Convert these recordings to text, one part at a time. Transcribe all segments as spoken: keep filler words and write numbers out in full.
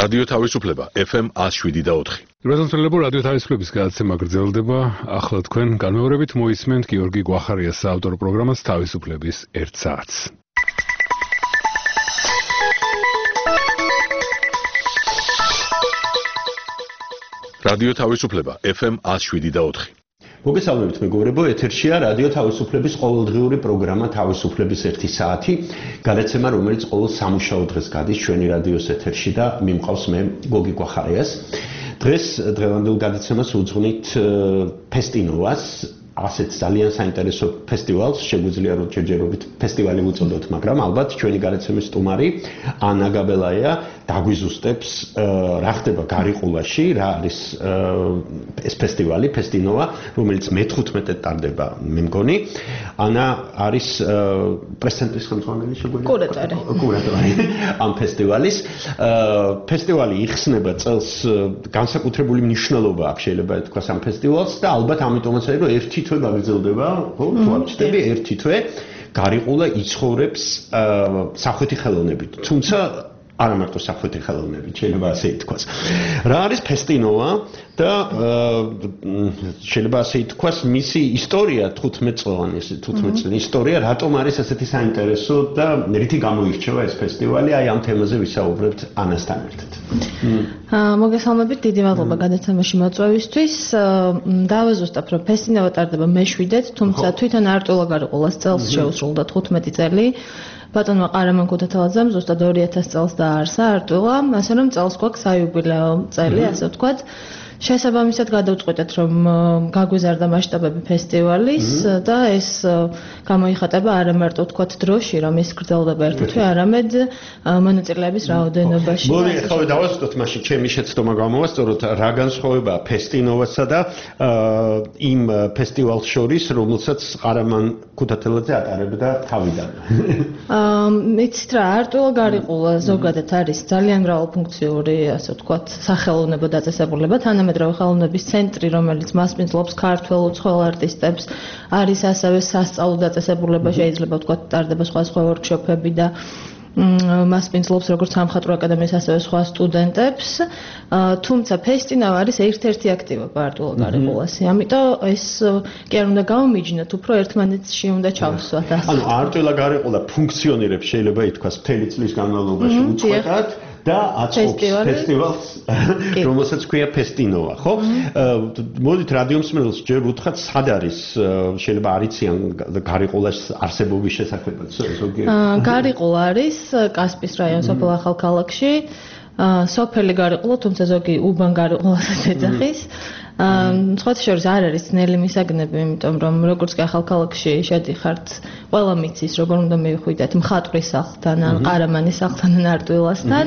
რადიო თავისუფლება ეფ ემ one oh seven და four. რეზონანსებო რადიო თავისუფლების გადაცემა გრძელდება. ახლა თქვენ განმეორებით მოისმენთ გიორგი გვახარიას საავტორო პროგრამას თავისუფლების ერთ საათს. რადიო თავისუფლება ეფ ემ one oh seven და four. მოგესალმებით მეგობრებო, ეთერშია რადიო თავისუფლების ყოველდღიური პროგრამა თავისუფლების ერთი საათი, გადაცემა რომელიც ყოველ სამუშაო დღეს გადის ჩვენი რადიოს ეთერში და მიმყავს მე გოგი გვახარიას. დღეს დღევანდელ გადაცემას უძღვნით ფესტინოვას, ასეთ ძალიან საინტერესო ფესტივალს, შეგვიძლია რომ ჯერჯერობით ფესტივალი უწოდოთ, მაგრამ ალბათ ჩვენი გადაცემის სტუმარი ანა გაბელაია დაგვიზუსტებს რა ხდება გარიყულაში, რა არის ეს ფესტივალი, ფესტინოვა, რომელიც მეთხუთმეტედ ტარდება, მე მგონი. ანა არის პრესცენტრის ხელმძღვანელი შეგვიძლია კურატორი. კურატორი ამ ფესტივალის. ფესტივალი იხსნება წელს განსაკუთრებული მნიშვნელობა აქვს, შეიძლება ითქვას ამ ფესტივალს და ალბათ ამიტომაც არის რომ ერთი თვე გაგრძელდება, ხო, თუ არ ვჩნდები, ერთი თვე გარიყულა იცხოვრებს სახვითი ხელოვნებით. თუმცა არა მარტო სახვითი ხელოვნებით, შეიძლება ასე ითქვას. რა არის ფესტინოვა და შეიძლება ასე ითქვას მისი ისტორია თხუთმეტ წლიანი, თხუთმეტ წლის ისტორია, რატომ არის ასეთი საინტერესო და რითი გამოირჩევა ეს ფესტივალი, აი ამ თემაზე ვისაუბრებთ ანასთან ერთად. მოგესალმებით, დიდი მადლობა გადაცემაში მოწვევისთვის. დავაზუსტებ, რომ ფესტინოვა ტარდება მეშვიდედ, თუმცა თვითონ არტულა გარიყულას წელს შეუსრულდა თხუთმეტი წელი. ბატონმა ყარამან ქუთათელაძემ ზუსტად ორი ათასი წელს დააარსა არტულა, ასე რომ წელს გვაქვს საიუბილეო წელი, ასე ვთქვათ. შესაბამისად გადავწყვეტეთ, რომ გაგვიზარდა მასშტაბები ფესტივალის და ეს გამოიხატება არა მარტო ვთქვათ დროში, რომ ის გრძელდება ერთი თვე, არამედ მონაწილეების რაოდენობაში. მოდი ახლა დავასწროთ მაშინ ჩემი შეცდომა გამოვასწოროთ, რა განსხვავებაა ფესტინოვასა და იმ ფესტივალს შორის, რომელსაც ყარამან ქუთათელაძე ატარებდა თავიდან. იცით რა, არტულა გარიყულა ზოგადად არის ძალიან მრავალფუნქციური, ასე ვთქვათ, სახელოვნებო დაწესებულება, თანამედროვე ხელოვნების ცენტრი, რომელიც მასპინძლობს ქართველ უცხოელ არტისტებს, არის ასევე სასწავლო დაწესებულება, შეიძლება ვთქვათ, ტარდება სხვადასხვა ვორქშოპები და მასპინძლობს როგორც სამხატვრო აკადემიის, ასევე სხვა სტუდენტებს. თუმცა ფესტინოვა არის ერთ-ერთი აქტივობა არტულა გარიყულასი. ამიტომ ეს კი არ უნდა გამომიჯნოთ, უფრო ერთმანეთში უნდა ჩავსვათ. ანუ არტულა გარიყულა ფუნქციონირებს, შეიძლება ითქვას, მთელი წლის განმავლობაში უწყვეტად. და აწყობს ფესტივალს, რომელსაც ქვია ფესტინოვა, ხო? მოდით რადიო მსმენელს ჯერ უთხრათ, სად არის, შეიძლება არ იციან გარიყულას არსებობის შესახებაც ზოგიერთ. გარიყულა არის კასპიის რაიონის სოფელ ახალქალაქში. სოფელი გარიყულა, თუმცა ზოგი უბან გარიყულასაც ეძახის. სხვათა შორის არ არის ძნელი მისაგნები, იმიტომ რომ როგორც კი ახალქალაქში შედიხართ, ყველა მიცის, როგორ უნდა მივხვიდეთ მხატვრის სახლთან, ან ყარამანის სახლთან, ან არტვილასთან.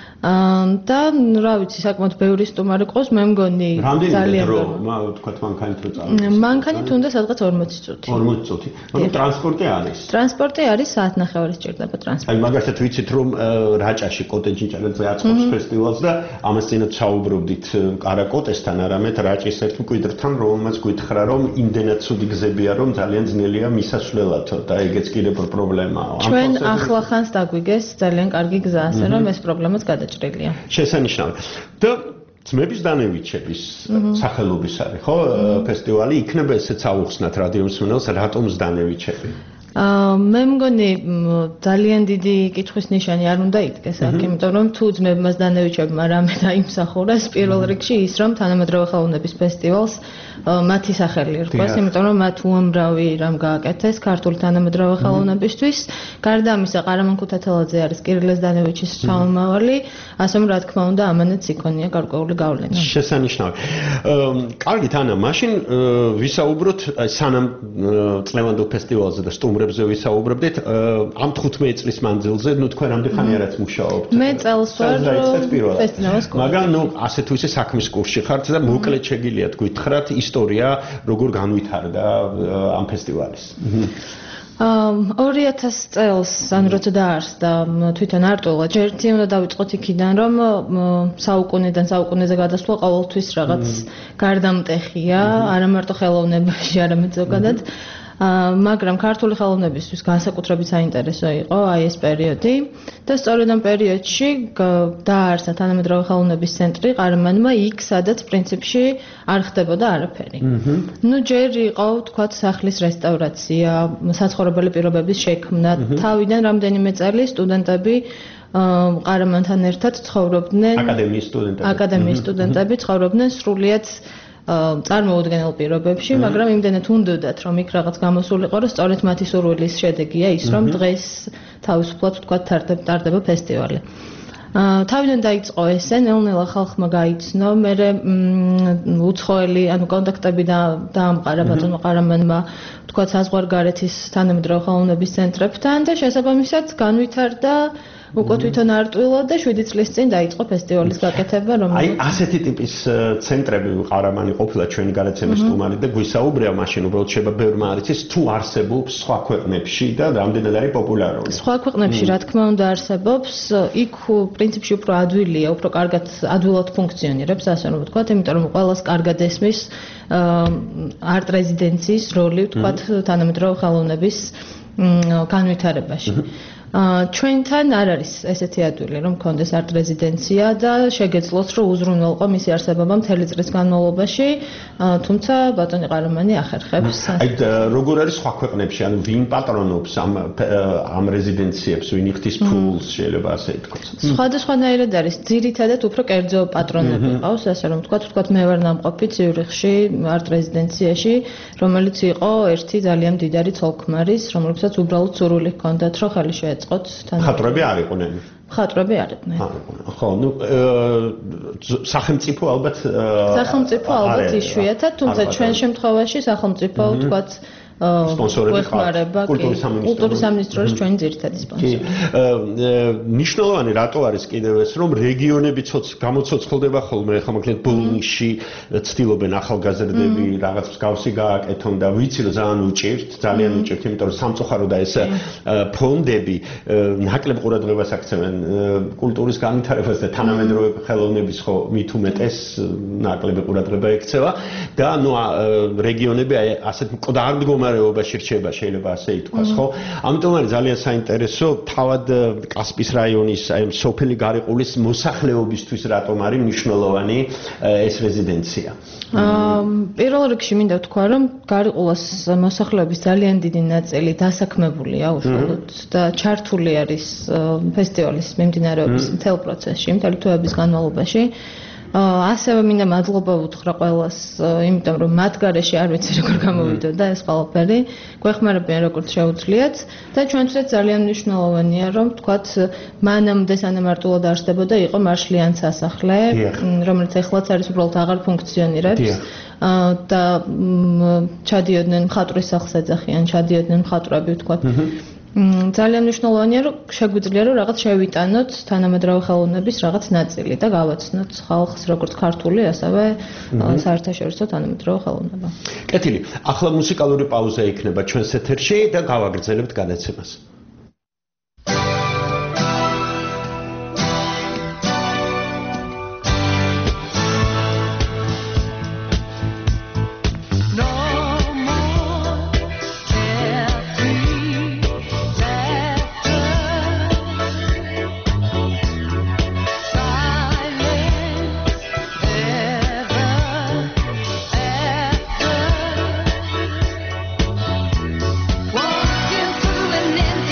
და რა ვიცი, საკმაოდ ბევრი სტუმარი ყავს, მე მგონი ძალიან დრო, თქვათ მანქანით რო წავიდეს. მანქანით უნდა სადღაც ორმოცი წუთი. ორმოცი წუთი. მაგრამ ტრანსპორტი არის. ტრანსპორტი არის საათნახევარი სჭირდება ტრანსპორტი. აი მაგალითად ვიცით რომ რაჭაში კოტეჯი ჭადაძე აწყობს ფესტივალს და ამას წინათ საუბრობდით კარაკოტესთან, არამედ რაჭის ერთ მკვიდრთან, რომელმაც გითხრა რომ იმდენად ცუდი გზებია, რომ ძალიან ძნელია მისასვლელად და ეგეც კიდევ პრობლემაა. ჩვენ ახლახანს დაგვიგეს ძალიან კარგი გზა, ასე რომ ეს პრობლემაც გადა შესანიშნავი. და ძმების დანევიჩების სახელობის არის, ხო? ფესტივალი იქნება ესეც აუხსნათ რადიო მსმენელს, რატომ ზდანევიჩები? მე მგონი ძალიან დიდი კითხვის ნიშანი არ უნდა იდგეს აქ, იმიტომ რომ თუ ძმებმა ზდანევიჩებმა რამე დაიმსახურეს, პირველ რიგში ის რომ თანამედროვე ხელოვნების ფესტივალს მათი სახელი ერქვას, იმიტომ რომ მათ უამრავი რამ გააკეთეს ქართული თანამედროვე ხელოვნებისთვის. გარდა ამისა, ყარამან ქუთათელაძე არის კირილე ზდანევიჩის შთამომავალი, ასე რომ რა თქმა უნდა ამანაც იქონია გარკვეული გავლენა. შესანიშნავი. კარგით, ანა, მაშინ ვისაუბროთ სანამ წლევანდელ ფესტივალზე და სტუმრებზე ვისაუბრებდით, ამ თხუთმეტი წლის მანძილზე, ნუ თქვენ რამდენი ხანი არაც მუშაობთ? მე წელს ვარ ფესტინოვას კურსში. მაგრამ ნუ ასე თუ ისე საქმის კურსში ხართ და მოკლედ შეგიძლიათ გითხრათ ისტორია, როგორ განვითარდა ამ ფესტივალის. ორი ათასი წელს, ან როცა დაარსდა თვითონ არტულა, ჯერთი უნდა დავიწყოთ იქიდან, რომ საუკუნედან საუკუნეზე გადასვლა ყოველთვის რაღაც გარდამტეხია, არა მარტო ხელოვნებაში, არამედ ზოგადად. მაგრამ ქართული ხელოვნებისთვის განსაკუთრებით საინტერესო იყო აი ეს პერიოდი და სწორედ ამ პერიოდში დაარსა თანამედროვე ხელოვნების ცენტრი ყარამანმა იქ, სადაც პრინციპში არ ხდებოდა არაფერი. ნუ ჯერ იყო თქვათ სახლის რესტავრაცია, საცხოვრებელი პირობების შექმნა, თავიდან რამდენიმე წელი სტუდენტები ყარამანთან ერთად ცხოვრობდნენ აკადემიის სტუდენტები. აკადემიის სტუდენტები ცხოვრობდნენ სრულიად წარმოუდგენელ პირობებში, მაგრამ იმდენად უნდოდათ, რომ იქ რაღაც გამოსულიყო, რომ სწორედ მათი სურვილის შედეგია ის, რომ დღეს თავისუფლად ვთქვათ ტარდება ფესტივალი. თავიდან დაიწყო ესე, ნელ-ნელა ხალხმა გაიცნო, მერე უცხოელი, ანუ კონტაქტები დაამყარა ბატონო ყარამანმა, ვთქვათ საზღვარგარეთის თანამედროვე ხელოვნების ცენტრებთან და შესაბამისად განვითარდა უკვე თვითონ არტვილად და შვიდი წლის წინ დაიწყო ფესტივალის გაკეთება, რომელიც აი ასეთი ტიპის ცენტრები ყარამანი ყოფილა ჩვენი გადაცემის სტუმარი და გვისაუბრია მაშინ უბრალოდ შეიძლება ბევრმა არ იცის თუ არსებობს სხვა ქვეყნებში და რამდენად არის პოპულარული. სხვა ქვეყნებში რა თქმა უნდა არსებობს, იქ პრინციპში უფრო ადვილია, უფრო კარგად ადვილად ფუნქციონირებს, ასე რომ ვთქვათ, იმიტომ რომ ყველას კარგად ესმის არტ რეზიდენციის როლი, ვთქვათ, თანამედროვე ხელოვნების განვითარებაში. ჩვენთან არ არის ესეთი ადვილი, რომ მქონდეს არტ რეზიდენცია და შეგეძლოს, რომ უზრუნველყო მისი არსებობა მთელი წლის განმავლობაში, თუმცა ბატონი ყარამანი ახერხებს. აი როგორ არის სხვა ქვეყნებში, ანუ ვინ პატრონობს ამ ამ რეზიდენციებს, ვინ იხდის ფულს, შეიძლება ასე ითქვას. სხვადასხვანაირად არის, ძირითადად უფრო კერძო პატრონები ყავს, ასე რომ ვთქვათ, ვთქვათ მე ვარ ნამყოფი ციურიხში არტ რეზიდენციაში, რომელიც იყო ერთი ძალიან მდიდარი ცოლ-ქმარის, რომელსაც უბრალოდ სურვილი ჰქონდათ, რომ ხელი შეეწყოთ. ხატრები არ იყვნენ. ხატრები არ იყვნენ. ხო, ნუ სახელმწიფო ალბათ სახელმწიფო ალბათ იშვიათად, თუმცა ჩვენ შემთხვევაში სახელმწიფო ვთქვათ სპონსორები ხარება კულტურის სამინისტროს ჩვენი ძირითადი სპონსორი. ნიშნულოვანი რატო არის კიდევ ეს, რომ რეგიონები გამოცოცხლდება ხოლმე, ხომ მოკლედ ბოლნისში ცდილობენ ახალგაზრდები რაღაც მსგავსი გააკეთონ და ვიცი რომ ძალიან უჭირთ, ძალიან უჭირთ, იმიტომ რომ სამწუხარო და ეს ფონდები ნაკლებ ყურადღებას აქცევენ კულტურის განვითარებას და თანამედროვე ხელოვნების ხო მით უმეტეს ნაკლები ყურადღება ექცევა და ნუ რეგიონები ასეთ მკვდარ მდგომარეობაში რჩება, შეიძლება ასე ითქვას, ხო? ამიტომ არის ძალიან საინტერესო თავად კასპის რაიონის აი სოფელი გარიყულის მოსახლეობისთვის რატომ არის მნიშვნელოვანი ეს რეზიდენცია. პირველ რიგში მინდა ვთქვა, რომ გარიყულას მოსახლეობის ძალიან დიდი ნაწილი დასაქმებულია უშუალოდ და ჩართული არის ფესტივალის მიმდინარეობის მთელ პროცესში, მთელი თვეების განმავლობაში. ასევე მინდა მადლობა უთხრა ყველას, იმიტომ რომ მათ გარეშე არ ვიცი როგორ გამოვიდოდა ეს ყველაფერი, გვეხმარებიან როგორც შეუძლიათ და ჩვენთვისაც ძალიან მნიშვნელოვანია, რომ თქვათ მანამდე სანამ არტულად არსდებოდა იყო მარშლიან სასახლე, რომელიც ეხლაც არის უბრალოდ აღარ ფუნქციონირებს და ჩადიოდნენ მხატვრის სახლს ეძახიან, ჩადიოდნენ მხატვრები, თქვათ ძალიან მნიშვნელოვანია, რომ შეგვიძლია რომ რაღაც შევიტანოთ თანამედროვე ხელოვნების რაღაც ნაწილი და გავაცნოთ ხალხს როგორც ქართული, ასევე საერთაშორისო თანამედროვე ხელოვნება. კეთილი, ახლა მუსიკალური პაუზა იქნება ჩვენს ეთერში და გავაგრძელებთ გადაცემას. Walking through an empty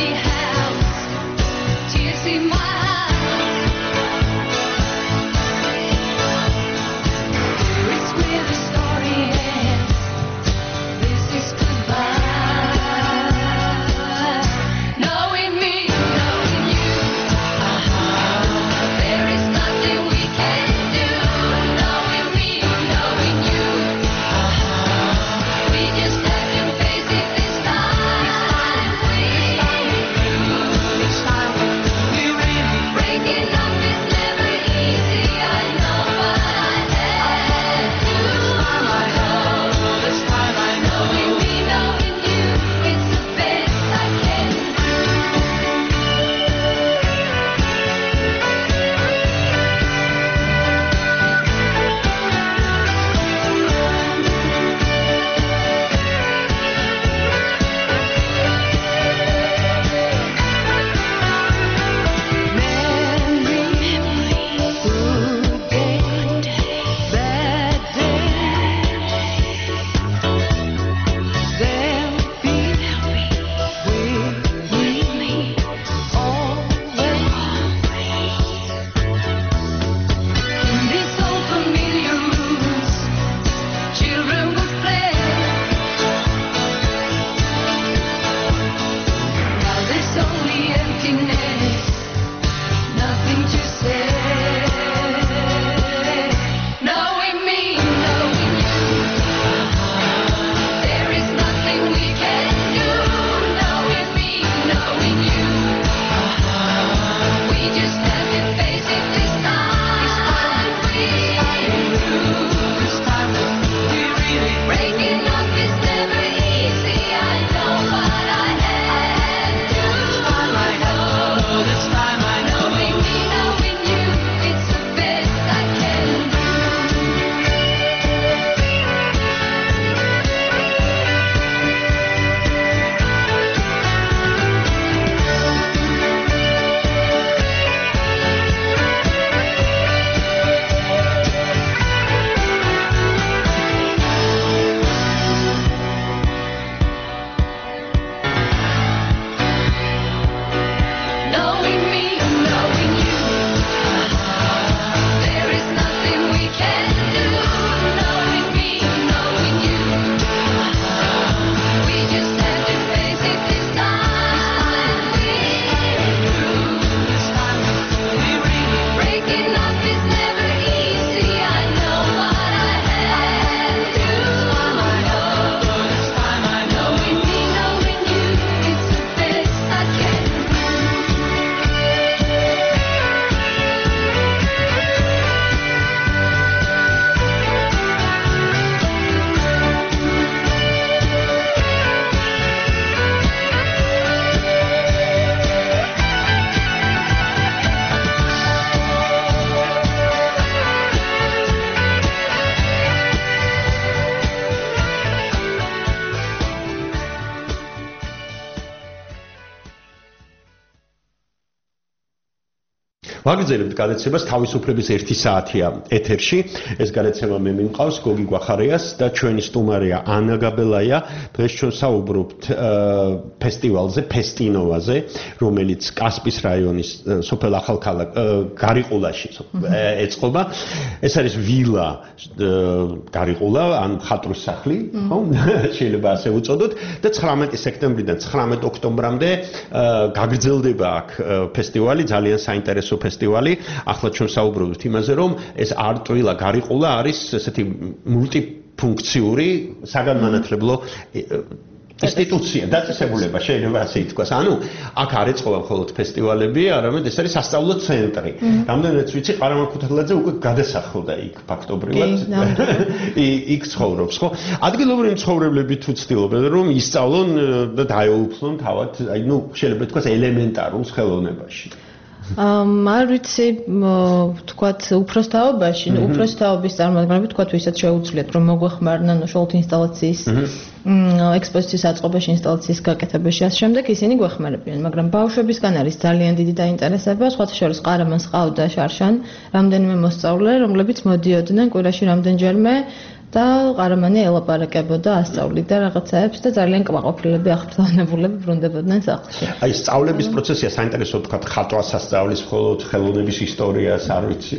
ვაგრძელებთ გადაცემას თავისუფლების ერთი საათია ეთერში. ეს გადაცემა მე მიმყავს გოგი გვახარიას და ჩვენი სტუმარია ანა გაბელაია. დღეს ჩვენ საუბრობთ ფესტივალზე, ფესტინოვაზე, რომელიც კასპის რაიონის სოფელ ახალქალაქ გარიყულაში ეწყობა. ეს არის ვილა გარიყულა, ან ხატვის სახლი, ხო? შეიძლება ასე უწოდოთ და ცხრამეტი სექტემბრიდან ცხრამეტ ოქტომბრამდე გაგრძელდება აქ ფესტივალი, ძალიან საინტერესო ფესტივალი. ახლა ჩვენ საუბრობთ იმაზე, რომ ეს არტვილა გარიყულა არის ესეთი მულტიფუნქციური საგანმანათლებლო ინსტიტუცია, დაწესებულება, შეიძლება ასე ითქვას. ანუ აქ არ ეწყობა მხოლოდ ფესტივალები, არამედ ეს არის სასწავლო ცენტრი. რამდენიც ვიცი, ყარამან ქუთათელაძე უკვე გადასახლდა იქ ფაქტობრივად. იქ ცხოვრობს, ხო? ადგილობრივი მცხოვრებლები თუ ცდილობენ, რომ ისწავლონ და დაეუფლონ თავად, აი ნუ შეიძლება ითქვას ელემენტარულ ხელოვნებაში. არ ვიცი, თქვათ, უფროსთაობაში, უფროსთაობის წარმომადგენლები, თქვათ, ვისაც შეუძლიათ, რომ მოგვეხმარნან უშუალოდ ინსტალაციის ექსპოზიციის აწყობაში, ინსტალაციის გაკეთებაში, ამ შემდეგ ისინი გვეხმარებიან, მაგრამ ბავშვებისგან არის ძალიან დიდი დაინტერესება, სხვათა შორის ყარამანს ყავდა შარშან, რამდენიმე მოსწავლე, რომლებიც მოდიოდნენ კვირაში რამდენჯერმე და ყარამანი ელაპარაკებოდა, ასწავლიდა რაღაცებს და ძალიან კმაყოფილები, აღფრთოვანებულები ბრუნდებოდნენ სახლში. აი, სწავლების პროცესია საინტერესო, თქვათ, ხატვას ასწავლის, მხოლოდ ხელოვნების ისტორიას არ ვიცი.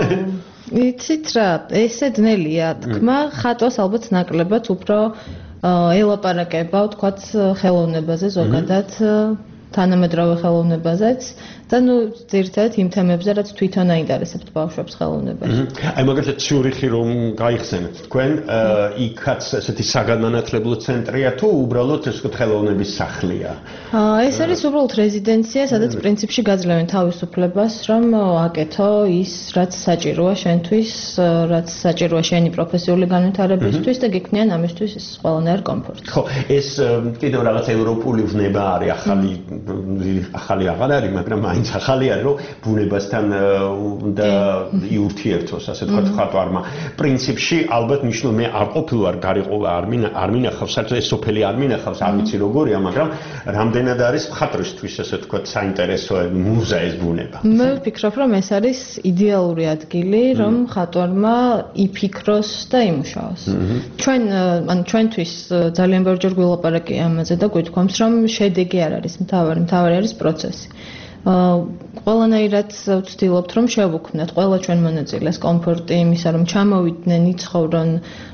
იცით რა, ესე ძნელია თქმა, ხატვას ალბათ ნაკლებად უფრო ელაპარაკება, თქვათ, ხელოვნებაზე ზოგადად, თანამედროვე ხელოვნებაზეც და ნუ ძირითადად იმ თემებზე, რაც თვითონ აინტერესებთ ბავშვებს ხელოვნებაში. აი მაგალითად ციურიხი რომ გაიხსენეთ თქვენ, იქაც ესეთი საგანმანათლებლო ცენტრია თუ უბრალოდ ეს ვთქვათ ხელოვნების სახლია? ეს არის უბრალოდ რეზიდენცია, სადაც პრინციპში გაძლევენ თავისუფლებას, რომ აკეთო ის, რაც საჭიროა შენთვის, რაც საჭიროა შენი პროფესიული განვითარებისთვის და გექნიან ამისთვის ყველანაირ კომფორტს. ხო, ეს კიდევ რაღაც ევროპული ვნება არის, ახალი ახალი აღარ არის, მაგრამ მაინც ახალი არის, რომ ბუნებასთან უნდა იურთიერთოს, ასე თქვა ხატვარმა. პრინციპში ალბათ ნიშნულ მე არ ყოფილვარ გარიყულა, არ მინა არ მინახავს, საერთოდ ეს სოფელი არ მინახავს, არ ვიცი როგორია, მაგრამ რამდენად არის მხატვრისთვის, ასე თქვა, საინტერესო მუზა ეს ბუნება. მე ვფიქრობ, რომ ეს არის იდეალური ადგილი, რომ ხატვარმა იფიქროს და იმუშაოს. ჩვენ, ანუ ჩვენთვის ძალიან ბევრჯერ გვილაპარაკი ამაზე და გვითქვამს, რომ შედეგი არ არის მთავარი, მთავარი არის პროცესი. ყველანაირად ვცდილობთ, რომ შევუქმნათ ყველა ჩვენ მონაწილეს კომფორტი იმისა, რომ ჩამოვიდნენ, იცხოვრონ,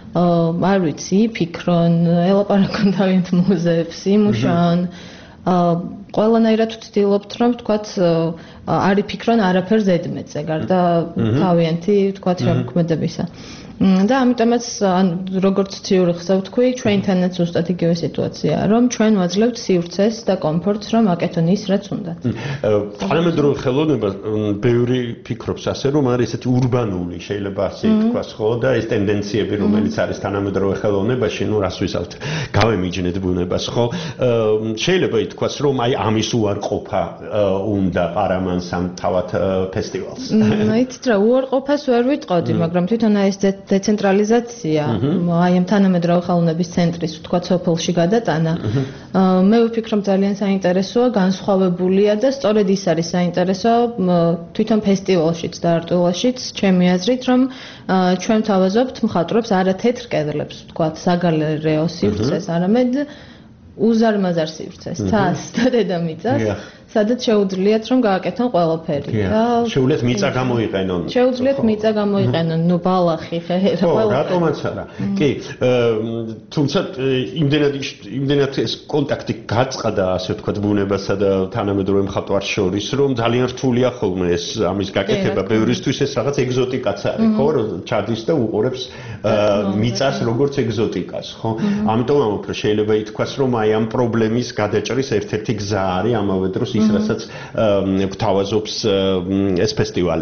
არ ვიცი, იფიქრონ, ელაპარაკონ თავიანთ მუზეებს, იმუშაონ. ყველანაირად ვცდილობთ, რომ თქვათ, არ იფიქრონ არაფერ ზედმეტზე, გარდა თავიანთი, თქვათ, შემოქმედებისა. და ამიტომაც როგორც ციურიხზე ვთქვი, ჩვენთანაც ზუსტად იგივე სიტუაციაა, რომ ჩვენ ვაძლევთ სივრცეს და კომფორტს, რომ აკეთონ ის, რაც უნდათ. თანამედროვე ხელოვნება ბევრი ფიქრობს ასე, რომ არის ესეთი ურბანული, შეიძლება ასე ითქვას, ხო, და ეს ტენდენციები, რომელიც არის თანამედროვე ხელოვნებაში, ну, რას ვისალთ, გავემიჯნეთ ბუნებას, ხო? შეიძლება ითქვას, რომ აი ამის უარყოფა უნდა ყარამანს ამ თავად ფესტივალს. იცით რა, უარყოფას ვერ ვიტყოდი, მაგრამ თვითონ ეს დეცენტრალიზაცია, აი ამ თანამედროვე ხელოვნების ცენტრის, ვთქვათ, სოფელში გადატანა, მე ვფიქრობ ძალიან საინტერესოა, განსხვავებულია და სწორედ ის არის საინტერესო თვითონ ფესტივალშიც და არტვილაშიც, ჩემი აზრით, რომ ჩვენ თავაზობთ მხატვრებს არა თეთრ კედლებს, ვთქვათ, საგალერეო სივრცეს, არამედ უზარმაზარ სივრცეს, თას და დედამიწას. სადაც შეუძლიათ რომ გააკეთონ ყველაფერი და შეუძლიათ მიწა გამოიყენონ. შეუძლიათ მიწა გამოიყენონ, ნუ ბალახი, ხე, ყველაფერი. რატომაც არა. კი, თუმცა იმდენად იმდენად ეს კონტაქტი გაწყდა, ასე ვთქვათ, ბუნებასა და თანამედროვე მხატვარს შორის, რომ ძალიან რთულია ხოლმე ეს ამის გაკეთება. ბევრისთვის ეს რაღაც ეგზოტიკაც არის, ხო, რომ ჩადის და უყურებს მიწას როგორც ეგზოტიკას, ხო? ამიტომ ამბობ, რომ შეიძლება ითქვას, რომ აი ამ პრობლემის გადაჭრის ერთ-ერთი გზა არის ამავე დროს ის, რასაც გვთავაზობს ეს ფესტივალი.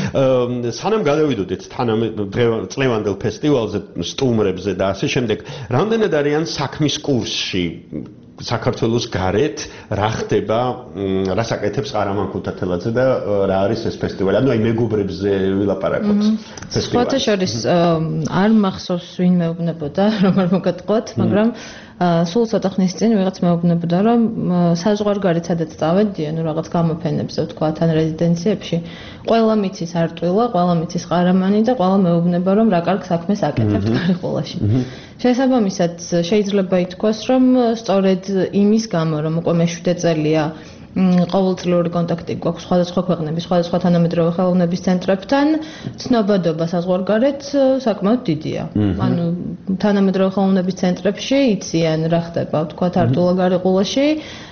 სანამ გადავიდოდეთ წლევანდელ ფესტივალზე, სტუმრებზე და ასე შემდეგ, რამდენად არიან საქმის კურსში საქართველოს გარეთ რა ხდება, რა საკეთებს ყარამან ქუთათელაძე და რა არის ეს ფესტივალი? ანუ აი მეგობრებზე ვილაპარაკოთ ფესტივალი. სხვათა შორის არ მახსოვს ვინ მეუბნებოდა, რომ არ მოგატყოთ, მაგრამ სულ ცოტა ხნის წინ ვიღაც მეუბნებოდა, რომ საზღვარგარეთ სადაც წავედიან, ნუ რაღაც გამოფენებზე ვთქვათ, ან რეზიდენციებში, ყველა მიცის არტვილა, ყველა მიცის ყარამანი და ყველა მეუბნება, რომ რა კარგ საქმეს აკეთებთ გარიყულაში. შესაბამისად, შეიძლება ითქვას, რომ სწორედ იმის გამო, რომ უკვე მეშვიდე წელია ყოველწლიური კონტაქტი გვაქვს სხვადასხვა ქვეყნების, სხვადასხვა თანამედროვე ხელოვნების ცენტრებთან, ცნობადობა საზღვარგარეთ საკმაოდ დიდია. ანუ თანამედროვე ხელოვნების ცენტრებში იციან რა ხდება, ვთქვათ, არტვილა გარიყულაში,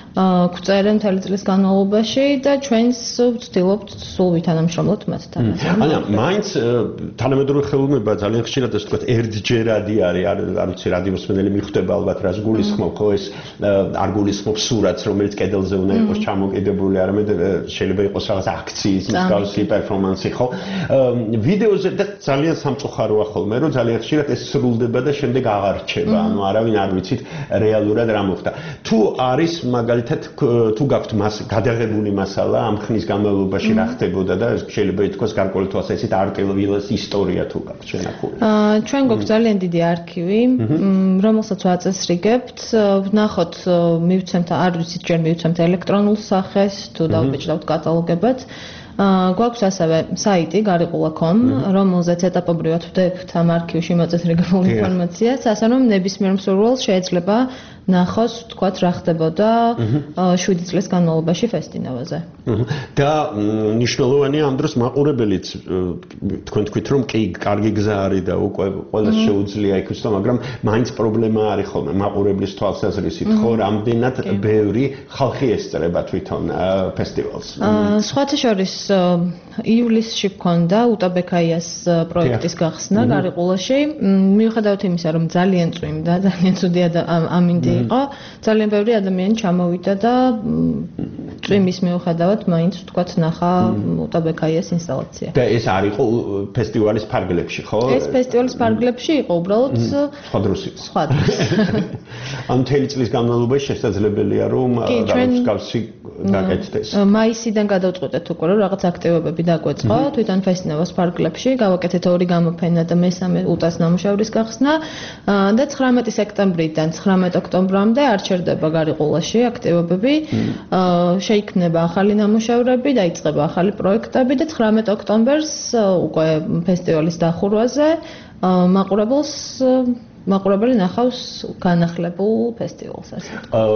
გვწერენ მთელი წლის განმავლობაში და ჩვენს ვცდილობთ სულ ვითანამშრომლოთ მათთან. ანა, მაინც თანამედროვე ხელოვნება ძალიან ხშირად ასე ვთქვათ, ერთჯერადი არის, არ ვიცი, რადიოსმენელი მიხვდება ალბათ რას გულისხმობ, ხო ეს არ გულისხმობს სურათს, რომელიც კედელზე უნდა იყოს ჩამოკიდებული, არამედ შეიძლება იყოს რაღაც აქციის მსგავსი პერფორმანსი, ხო? ვიდეოზე და ძალიან სამწუხაროა ხოლმე, რომ ძალიან ხშირად ეს სრულდება და შემდეგ აღარ რჩება, ანუ არავინ არ ვიცით რეალურად რა მოხდა. თუ არის მაგალითად თუ გაქვთ მას გადაღებული მასალა ამ ხნის განმავლობაში რა ხდებოდა და შეიძლება ითქვას გარკვეული თვალსაზრისით არტილერიის ისტორია თუ გაქვთ შენახული. ჩვენ გვაქვს ძალიან დიდი არქივი, რომელსაც ვაწესრიგებთ. ვნახოთ, მივცემთ, არ ვიცით ჯერ მივცემთ ელექტრონულ სახეს თუ დავბეჭდავთ კატალოგებად. გვაქვს ასევე საიტი გარიყულა kom, რომელზეც ეტაპობრივად ვდებთ ამ არქივში მოწესრიგებულ ინფორმაციას, ასე რომ ნებისმიერ მსურველს შეიძლება ნახოს, თქვათ, რა ხდებოდა შვიდი წლის განმავლობაში ფესტინავაზე. და მნიშვნელოვანია ამ დროს მაყურებელიც თქვენ თქვით, რომ კი, კარგი გზა არის და უკვე ყველას შეუძლია იქცნო, მაგრამ მაინც პრობლემა არის ხოლმე მაყურებლის თვალსაზრისით, ხო, რამდენად ბევრი ხალხი ესწრება თვითონ ფესტივალს. სხვათა შორის ივლისში გქონდა უტაბეკაიას პროექტის გახსნა გარიყულაში. მიუხედავად იმისა, რომ ძალიან წვიმდა, ძალიან ცუდი ამინდი იყო, ძალიან ბევრი ადამიანი ჩამოვიდა და წვიმის მიუხედავად მაინც ვთქვათ ნახა უტაბეკაიას ინსტალაცია. და ეს არ იყო ფესტივალის ფარგლებში, ხო? ეს ფესტივალის ფარგლებში იყო უბრალოდ სხვა დროს. სხვა დროს. ამ მთელი წლის განმავლობაში შესაძლებელია რომ რაღაც გავსი გაკეთდეს. მაისიდან გადავწყვეტეთ უკვე რომ რაღაც აქტივობები დაგვეწყო თვითონ ფესტინალის ფარგლებში, გავაკეთეთ ორი გამოფენა და მესამე უტას ნამუშევრის გახსნა და ცხრამეტი სექტემბრიდან ცხრამეტ ოქტომბრამდე არჩერდება გარიყულაში აქტივობები. შეიქმნება ახალი ნამუშევრები, დაიწყება ახალი პროექტები და ცხრამეტ ოქტომბერს უკვე ფესტივალის დახურვაზე მაყურებელს მაყურებელი ნახავს განახლებულ ფესტივალს ასე.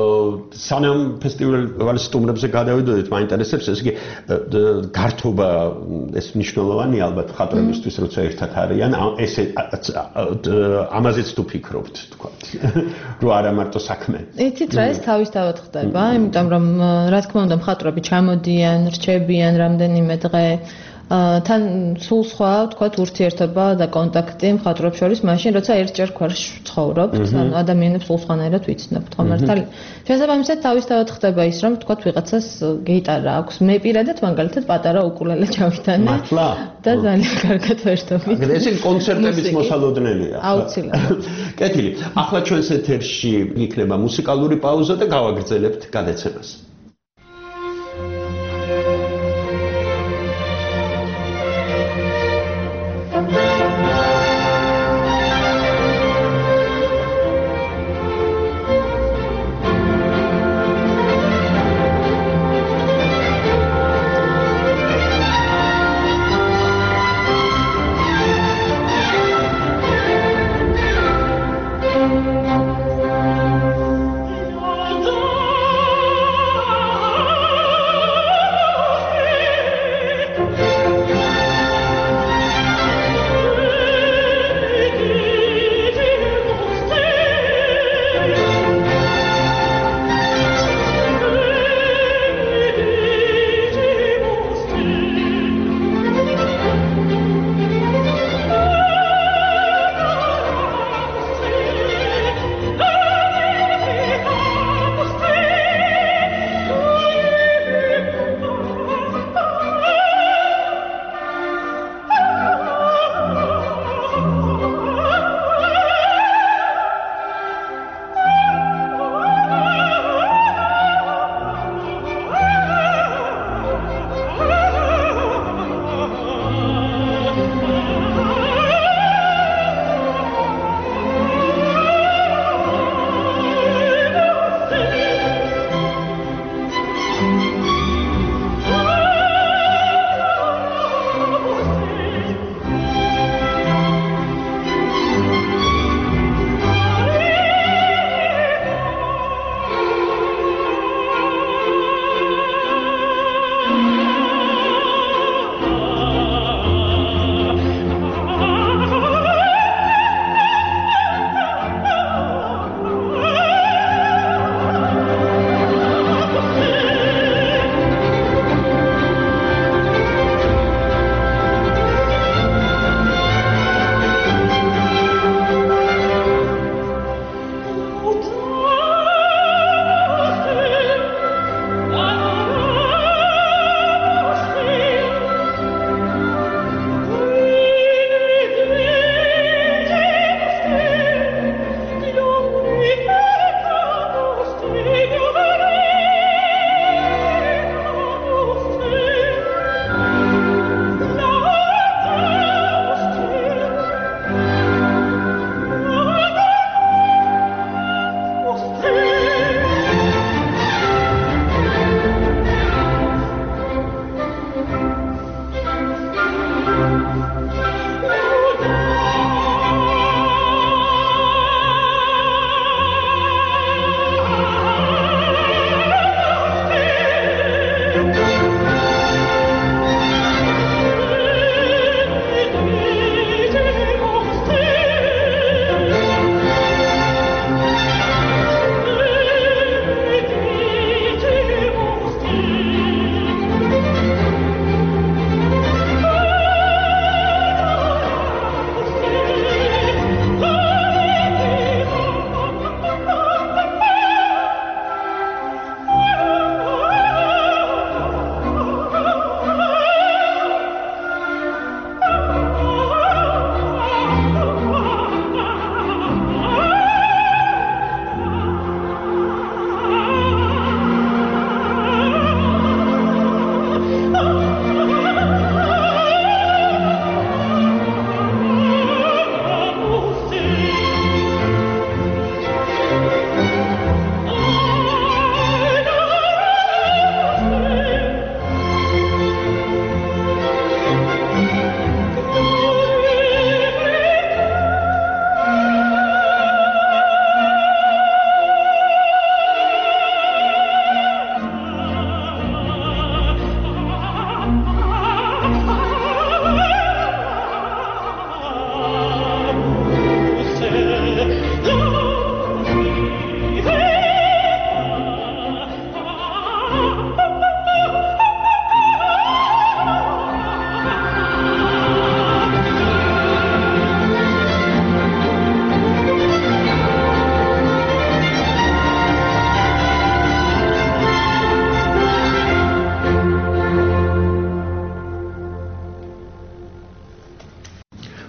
სანამ ფესტივალის სტუმრებზე გადავიდოდეთ, მაინტერესებს ეს იგი გართობა ეს მნიშვნელოვანი ალბათ ხატრებისთვის როცა ერთად არიან, ეს ამაზეც თუ ფიქრობთ, თქვათ. რომ არა მარტო საქმე. იცით რა, ეს თავისთავად ხდება, იმიტომ რომ რა თქმა უნდა მხატვრები ჩამოდიან, რჩებიან რამდენიმე დღე თან სულ სხვა, ვთქვათ, ურთიერთობა და კონტაქტი მხატვრებს შორის მაშინ, როცა ერთჯერ ქვარშ ცხოვრობთ, ანუ ადამიანებს სულ სხვანაირად ვიცნობთ ღმერთთან. შესაბამისად, თავისთავად ხდება ის, რომ ვთქვათ, ვიღაცას გიტარა აქვს. მე პირადად მაგალითად პატარა უკულელე ჩავიტანე. მართლა? და ძალიან კარგად ვერთობით. ეს კონცერტების მოსალოდნელია. აუცილებლად. კეთილი. ახლა ჩვენს ეთერში იქნება მუსიკალური პაუზა და გავაგრძელებთ გადაცემას.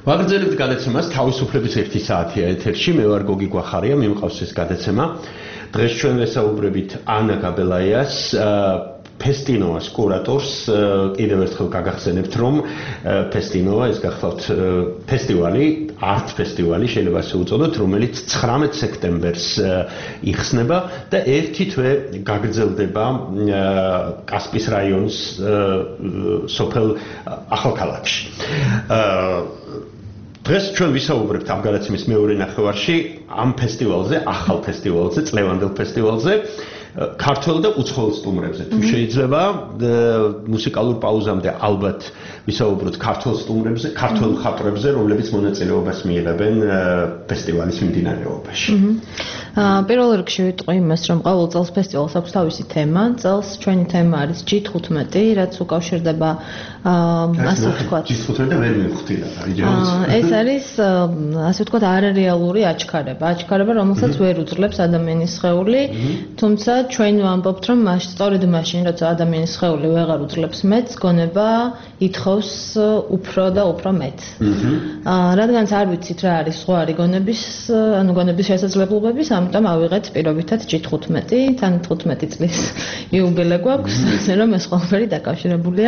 ვაგრძელებთ გადაცემას თავისუფლების ერთი საათია ეთერში. მე ვარ გოგი გვახარია, მიმყავს ეს გადაცემა. დღეს ჩვენ ვესაუბრებით ანა გაბელაიას, ფესტინოვას კურატორს. კიდევ ერთხელ გაგახსენებთ, რომ ფესტინოვა ეს გახლავთ ფესტივალი, არტ ფესტივალი შეიძლება ასე უწოდოთ, რომელიც ცხრამეტ სექტემბერს იხსნება და ერთი თვე გაგრძელდება კასპიის რაიონის სოფელ ახალქალაქში. დღეს ჩვენ ვისაუბრებთ ამ გადაცემის მეორე ნახევარში ამ ფესტივალზე, ახალ ფესტივალზე, წლევანდელ ფესტივალზე, ქართველ და უცხოელ სტუმრებზე. თუ შეიძლება მუსიკალურ პაუზამდე ალბათ ვისაუბროთ ქართველ სტუმრებზე, ქართველ მხატვრებზე, რომლებიც მონაწილეობას მიიღებენ ფესტივალის მიმდინარეობაში. პირველ რიგში ვიტყვი იმას, რომ ყოველ წელს ფესტივალს აქვს თავისი თემა. წელს ჩვენი თემა არის ჯი თხუთმეტი, რაც უკავშირდება ასე ვთქვათ. ჯი თხუთმეტი ვერ მივხვდი რა, იჯეროს. ეს არის ასე ვთქვათ არარეალური აჩქარება, აჩქარება, რომელსაც ვერ უძლებს ადამიანის სხეული, თუმცა ჩვენ ვამბობთ, რომ მას სწორედ მაშინ, როცა ადამიანის სხეული ვეღარ უძლებს მეტს, გონება ითხოვს უფრო და უფრო მეტს. რადგანაც არ ვიცით რა არის ზღვარი გონების, ანუ გონების შესაძლებლობების, ამიტომ ავიღეთ პირობითად ჯი თხუთმეტი, თან თხუთმეტი წლის იუბილე გვაქვს, ასე რომ ეს ყველაფერი დაკავშირებულია.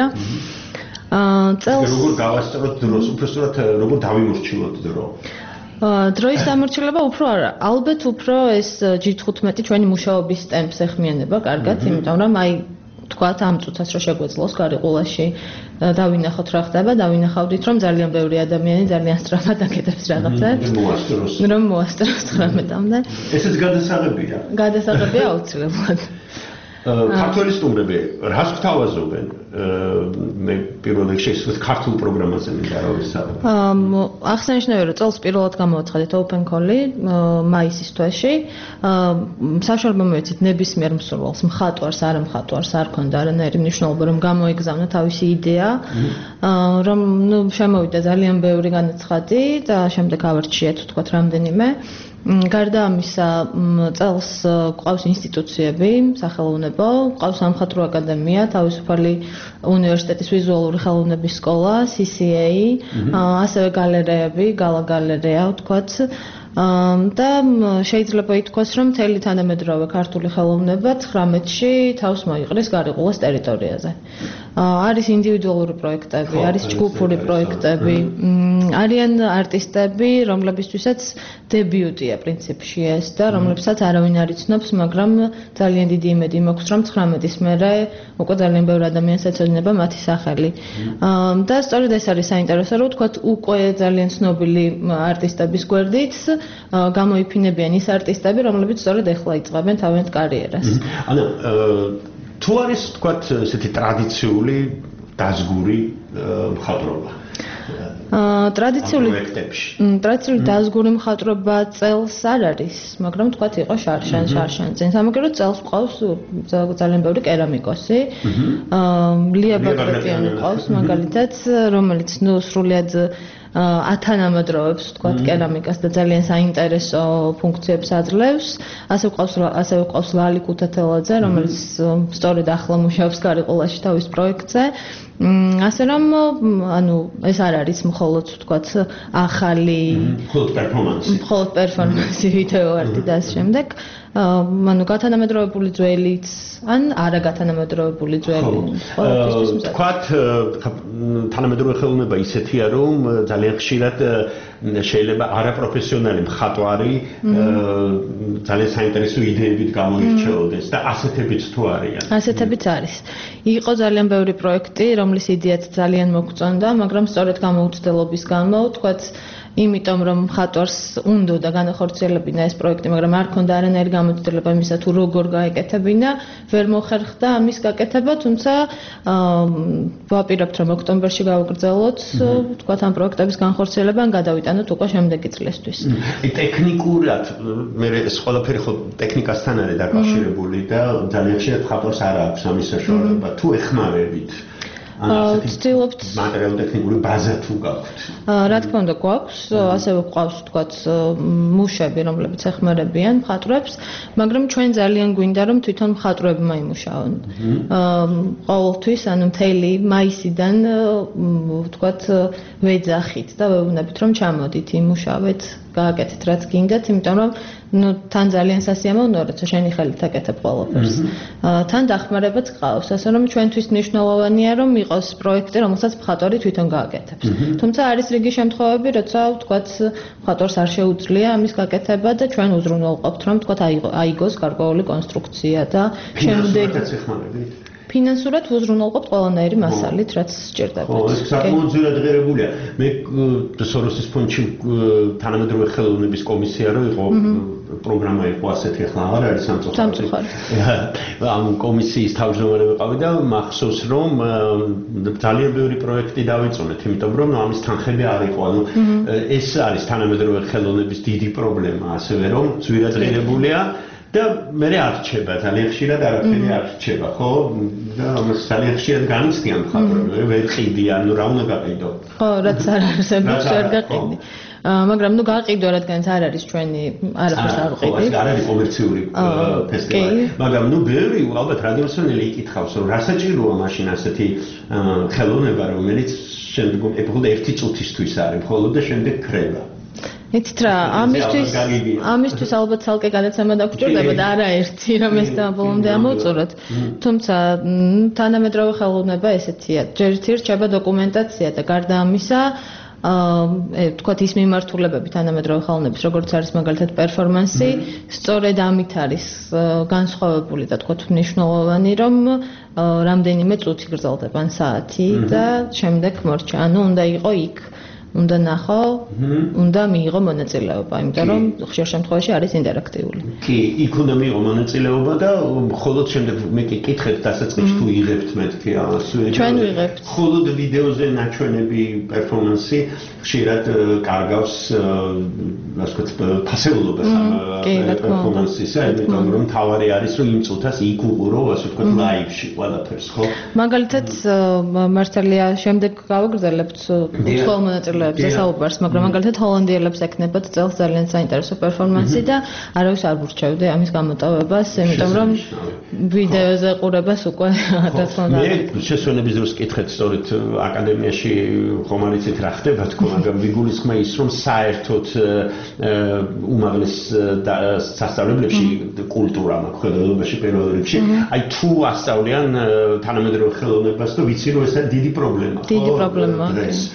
წელს როგორ გავასწოროთ დროს, უბრალოდ როგორ დავიმორჩილოთ დრო? დროის დამორჩილება უფრო არა, ალბათ უფრო ეს ჯი თხუთმეტი ჩვენი მუშაობის ტემპს ეხმიანება კარგად, იმიტომ რომ აი თქვათ ამ წუთას რო შეგვეძლოს გარიყულაში დავინახოთ რა ხდება, დავინახავდით რომ ძალიან ბევრი ადამიანი ძალიან სწრაფად აკეთებს რაღაცებს. რომ მოასწროს ცხრამეტამდე. ესეც გადასაღებია. გადასაღებია აუცილებლად. ქართველი სტუმრები რას გთავაზობენ? მე პირველ რიგში ეს ქართულ პროგრამაზე მინდა რა ვისაუბრო. ახსენიშნავია, რომ წელს პირველად გამოვაცხადეთ open call-ი მაისის თვეში. საშუალება მივეცით ნებისმიერ მსურველს, მხატვარს, არა მხატვარს არ ქონდა არანაირი მნიშვნელობა, რომ გამოიგზავნა თავისი იდეა, რომ ნუ შემოვიდა ძალიან ბევრი განაცხადი და შემდეგ ავარჩიეთ, ვთქვათ, რამდენიმე. გარდა ამისა, წელს გვყავს ინსტიტუციები, სახელოვნებო, გვყავს სამხატვრო აკადემია, თავისუფალი უნივერსიტეტის ვიზუალური ხელოვნების სკოლა, სი სი ეი, ასევე გალერეები, გალა გალერეა, ვთქვათ. და შეიძლება ითქვას, რომ მთელი თანამედროვე ქართული ხელოვნება ცხრამეტში თავს მოიყრის გარიყულას ტერიტორიაზე. არის ინდივიდუალური პროექტები, არის ჯგუფური პროექტები, არიან არტისტები, რომლებისთვისაც დებიუტია პრინციპში ეს და რომლებსაც არავინ არ იცნობს, მაგრამ ძალიან დიდი იმედი მაქვს, რომ ცხრამეტის მერე უკვე ძალიან ბევრი ადამიანს ეცოდინება მათი სახელი. და სწორედ ეს არის საინტერესო, რომ ვთქვათ, უკვე ძალიან ცნობილი არტისტების გვერდით გამოიფინებიან ის არტისტები, რომლებიც სწორედ ეხლა იწყებენ თავიანთ კარიერას. ანუ თუ არის თქვათ ესეთი ტრადიციული დაზგური მხატვრობა. ტრადიციული ტრადიციული დაზგური მხატვრობა წელს არ არის, მაგრამ თქვათ იყო შარშან, შარშანძენ. სამაგერო წელს ყავს ძალიან ბევრი კერამიკოსი. ლია ბაგრატიანი ყავს მაგალითად, რომელიც ნუ სრულიად ათანამედროვებს, ვთქვათ, კერამიკას და ძალიან საინტერესო ფუნქციებს აძლევს. ასე ვყავს ასევე ვყავს ლალი ქუთათელაძე, რომელიც სწორედ ახლა მუშაობს გარიყულაში თავის პროექტზე. ასე რომ, ანუ ეს არ არის მხოლოდ, ვთქვათ, ახალი მხოლოდ პერფორმანსი. მხოლოდ პერფორმანსი, ვიდეო არტი და ამ შემდეგ. ანუ გათანამედროვებული ძველიც, ან არა გათანამედროვებული ძველი. ვთქვათ, თანამედროვე ხელოვნება ისეთია, რომ ძალიან ხშირად შეიძლება არაპროფესიონალი მხატვარი ძალიან საინტერესო იდეებით გამოირჩეოდეს და ასეთებიც თუ არიან. ასეთებიც არის. იყო ძალიან ბევრი პროექტი, რომლის იდეაც ძალიან მოგწონდა, მაგრამ სწორედ გამოუცდელობის გამო, ვთქვათ, იმიტომ რომ მხატვარს უნდოდა განახორციელებინა ეს პროექტი, მაგრამ არ ქონდა არანაირი გამოცდილება იმისა თუ როგორ გაეკეთებინა, ვერ მოხერხდა ამის გაკეთება, თუმცა ვაპირებთ რომ ოქტომბერში გავაგრძელოთ, ვთქვათ, ამ პროექტების განხორციელება ან გადავიტანოთ უკვე შემდეგი წლისთვის. ტექნიკურად მე ეს ყველაფერი ხო ტექნიკასთან არის დაკავშირებული და ძალიან ხშირად მხატვარს არ აქვს ამის საშუალება. თუ ეხმარებით ან ასეთი ვცდილობთ მატერიალურ-ტექნიკური ბაზა თუ გაქვთ? რა თქმა უნდა გვაქვს, ასევე გვყავს თქვათ მუშები, რომლებიც ეხმარებიან მხატვრებს, მაგრამ ჩვენ ძალიან გვინდა რომ თვითონ მხატვრებმა იმუშაონ. ყოველთვის, ანუ მთელი მაისიდან თქვათ ვეძახით და ვეუბნებით რომ ჩამოდით, იმუშავეთ, გააკეთეთ რაც გინდათ, იმიტომ რომ ну თან ძალიან სასიამოვნოა, როცა შენი ხელით აკეთებ ყველაფერს. თან დახმარებაც გყავს, ასე რომ ჩვენთვის მნიშვნელოვანია რომ იყოს პროექტი, რომელსაც მხატვარი თვითონ გააკეთებს. თუმცა არის რიგი შემთხვევები, როცა ვთქვათ მხატვარს არ შეუძლია ამის გაკეთება და ჩვენ უზრუნველყოფთ რომ ვთქვათ აიგოს გარკვეული კონსტრუქცია და შემდეგ ფინანსურად უზრუნველყოფთ ყველანაირი მასალით, რაც სჭირდება. ხო, ეს საკმაოდ ძვირად ღირებულია. მე სოროსის ფონდში თანამედროვე ხელოვნების კომისია რო იყო, პროგრამა იყო ასეთი, ახლა აღარ არის სამწუხაროდ. ამ კომისიის თავმჯდომარე ვიყავი და მახსოვს რომ ძალიან ბევრი პროექტი დავიწყეთ, იმიტომ რომ ამის თანხები არ იყო. ანუ ეს არის თანამედროვე ხელოვნების დიდი პრობლემა, ასევე რომ ძვირად ღირებულია. და მე არ რჩება ძალიან ხშირად არაფერი არ რჩება, ხო? და ამას ძალიან ხშირად განიცდიან მხატვრები, ვერ ყიდიან, ნუ რა უნდა გაყიდო? ხო, რაც არ არსებობს, ვერ გაყიდი. მაგრამ ნუ გაყიდო, რადგანაც არ არის ჩვენი არაფერს არ ვყიდით. ხო, არ არის კომერციული ფესტივალი. მაგრამ ნუ ბევრი ალბათ რადიოსმენელი იკითხავს, რომ რა საჭიროა მაშინ ასეთი ხელოვნება, რომელიც შემდგომ ეფუძნება ერთი წუთისთვის არის, ხოლო და შემდეგ ქრება. იცით რა, ამისთვის ამისთვის ალბათ ცალკე გადაცემა დაგჭირდება და არაერთი რომ ეს ბოლომდე ამოვწუროთ. თუმცა თანამედროვე ხელოვნება ესეთია. ჯერ ერთი რჩება დოკუმენტაცია და გარდა ამისა, აა თქვათ ის მიმართულებები თანამედროვე ხელოვნების, როგორც არის მაგალითად პერფორმანსი, სწორედ ამით არის განსხვავებული და თქვათ მნიშვნელოვანი, რომ რამდენიმე წუთი გრძელდება ან საათი და შემდეგ მორჩა. ანუ უნდა იყო იქ უნდა ნახო, უნდა მიიღო მონაწილეობა, იმიტომ რომ ხშირ შემთხვევაში არის ინტერაქტიული. კი, იქ უნდა მიიღო მონაწილეობა და მხოლოდ შემდეგ მე კი კითხეთ დასაწყისში თუ იღებთ მეთქი ამას. ჩვენ ვიღებთ. მხოლოდ ვიდეოზე ნაჩვენები პერფორმანსი ხშირად კარგავს, ასე ვთქვათ, ფასეულობას ამ პერფორმანსისა, იმიტომ რომ თავარი არის რომ იმ წუთას იქ უყურო, ასე ვთქვათ, ლაივში ყველაფერს, ხო? მაგალითად, მართალია, შემდეგ გავაგრძელებთ უცხოელ მონაწილეებს საუბარს, მაგრამ მაგალითად ჰოლანდიელებს ეკნებათ წელს ძალიან საინტერესო პერფორმანსი და არავის არ ურჩევდი ამის გამოტოვებას, იმიტომ რომ ვიდეოზე ყურებას უკვე რა თქმა უნდა. მე შესვენების დროს კითხეთ, სწორედ აკადემიაში ხომ არ იცით რა ხდება თქო, მაგრამ ვიგულისხმა ის რომ საერთოდ უმაღლეს სასწავლებლებში კულტურა მაქვს ხელოვნებაში პირველ რიგში, აი თუ ასწავლიან თანამედროვე ხელოვნებას და ვიცი რომ ეს დიდი პრობლემაა. დიდი პრობლემაა.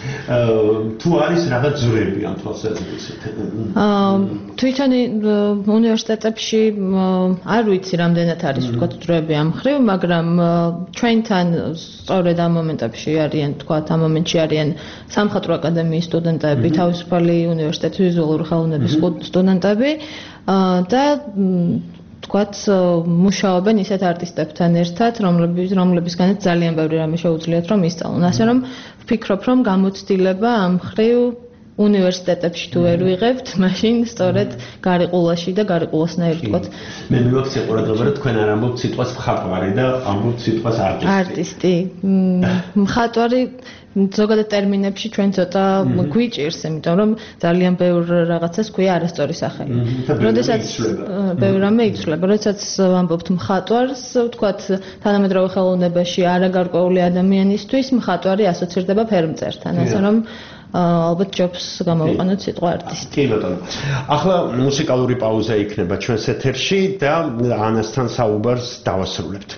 თუ არის რაღაც ძვრები ამ თვალსაზრისით? აა თვითონ უნივერსიტეტებში არ ვიცი რამდენად არის ვთქვათ ძვრები ამ ხრივ, მაგრამ ჩვენთან სწორედ ამ მომენტებში არიან ვთქვათ ამ მომენტში არიან სამხატვრო აკადემიის სტუდენტები, თავისუფალი უნივერსიტეტის ვიზუალური ხელოვნების სტუდენტები და თქვათ მუშაობენ ისეთ არტისტებთან ერთად, რომლების რომლებისგანაც ძალიან ბევრი რამე შეუძლიათ რომ ისწავლონ. ასე რომ ვფიქრობ, რომ გამოცდილება ამ ხრივ უნივერსიტეტებში თუ ვერ ვიღებთ, მაშინ სწორედ გარიყულაში და გარიყულოსნაირ თქვათ. მე მივაქცია ყურადღება, რომ თქვენ არ ამბობთ სიტყვას მხატვარი და ამბობთ სიტყვას არტისტი. არტისტი. მხატვარი ზოგადად ტერმინებში ჩვენ ცოტა გვიჭირს, იმიტომ რომ ძალიან ბევრ რაღაცას ქვია არასწორი სახელი. როდესაც ბევრ რამე იცვლება, როდესაც ვამბობთ მხატვარს, ვთქვათ, თანამედროვე ხელოვნებაში არაგარკვეული ადამიანისთვის მხატვარი ასოცირდება ფერმწერთან, ასე რომ ალბათ ჯობს გამოვიყენოთ სიტყვა არტისტი. კი ბატონო. ახლა მუსიკალური პაუზა იქნება ჩვენს ეთერში და ანასთან საუბარს დავასრულებთ.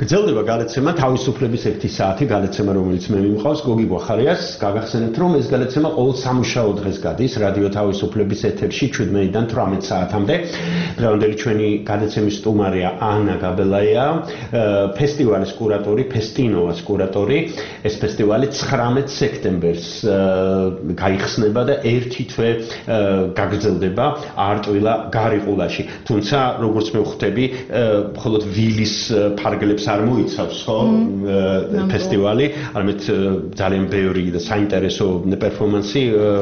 გრძელდება გადაცემა თავისუფლების ერთი საათი გადაცემა, რომელიც მე მიმყავს გოგი გვახარიას. გაგახსენებთ, რომ ეს გადაცემა ყოველ სამუშაო დღეს გადის რადიო თავისუფლების ეთერში ჩვიდმეტიდან თვრამეტ საათამდე. დღევანდელი ჩვენი გადაცემის სტუმარია ანა გაბელაია, ფესტივალის კურატორი, ფესტინოვას კურატორი. ეს ფესტივალი ცხრამეტ სექტემბერს გაიხსნება და ერთი თვე გაგრძელდება არტვილა გარიყულაში. თუმცა, როგორც მე ვხვდები, მხოლოდ ვილის ფარგლებს არ მოიცავს, ხო, ფესტივალი, არამედ ძალიან ბევრი და საინტერესო პერფორმანსი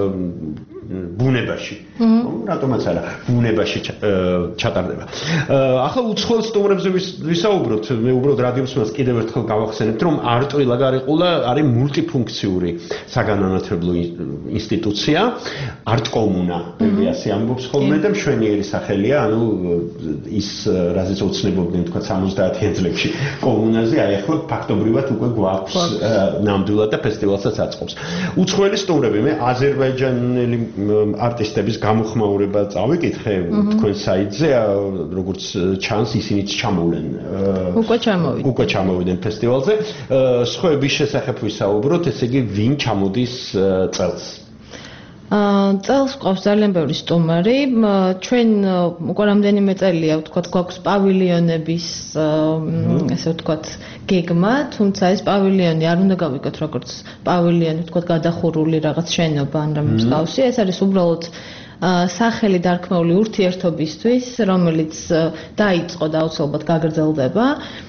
ბუნებაში. რატომაც არა, ბუნებაში ჩატარდება. ახლა უცხოელ სტუმრებზე ვისაუბროთ, მე უბრალოდ რადიო მსმენელს კიდევ ერთხელ გავახსენებთ, რომ არტვილა გარიყულა არის მულტიფუნქციური საგანმანათლებლო ინსტიტუცია, არტკომუნა, ბევრი ასე ამბობს ხოლმე და მშვენიერი სახელია, ანუ ის რაზეც ოცნებობდნენ თქვა სამოცდაათიან წლებში კომუნაზე, აი ახლა ფაქტობრივად უკვე გვაქვს ნამდვილად და ფესტივალსაც აწყობს. უცხოელი სტუმრები, მე აზერბაიჯანელი არტისტების გამოხმაურება წავიკითხე თქვენ საიტზე, როგორც ჩანს ისინიც ჩამოვლენ. უკვე ჩამოვიდნენ. უკვე ჩამოვიდნენ ფესტივალზე. სხვების შესახებ ვისაუბროთ, ესე იგი ვინ ჩამოდის წელს? წელს გვყავს ძალიან ბევრი სტუმარი. ჩვენ უკვე რამდენიმე წელია, ვთქვათ, გვაქვს პავილიონების, ესე ვთქვათ, გეგმა, თუმცა ეს პავილიონი არ უნდა გავიგოთ როგორც პავილიონი, ვთქვათ, გადახურული რაღაც შენობა ან რამე მსგავსი. ეს არის უბრალოდ სახელი დარქმეული ურთიერთობისთვის, რომელიც დაიწყო და აუცილებლად გაგრძელდება.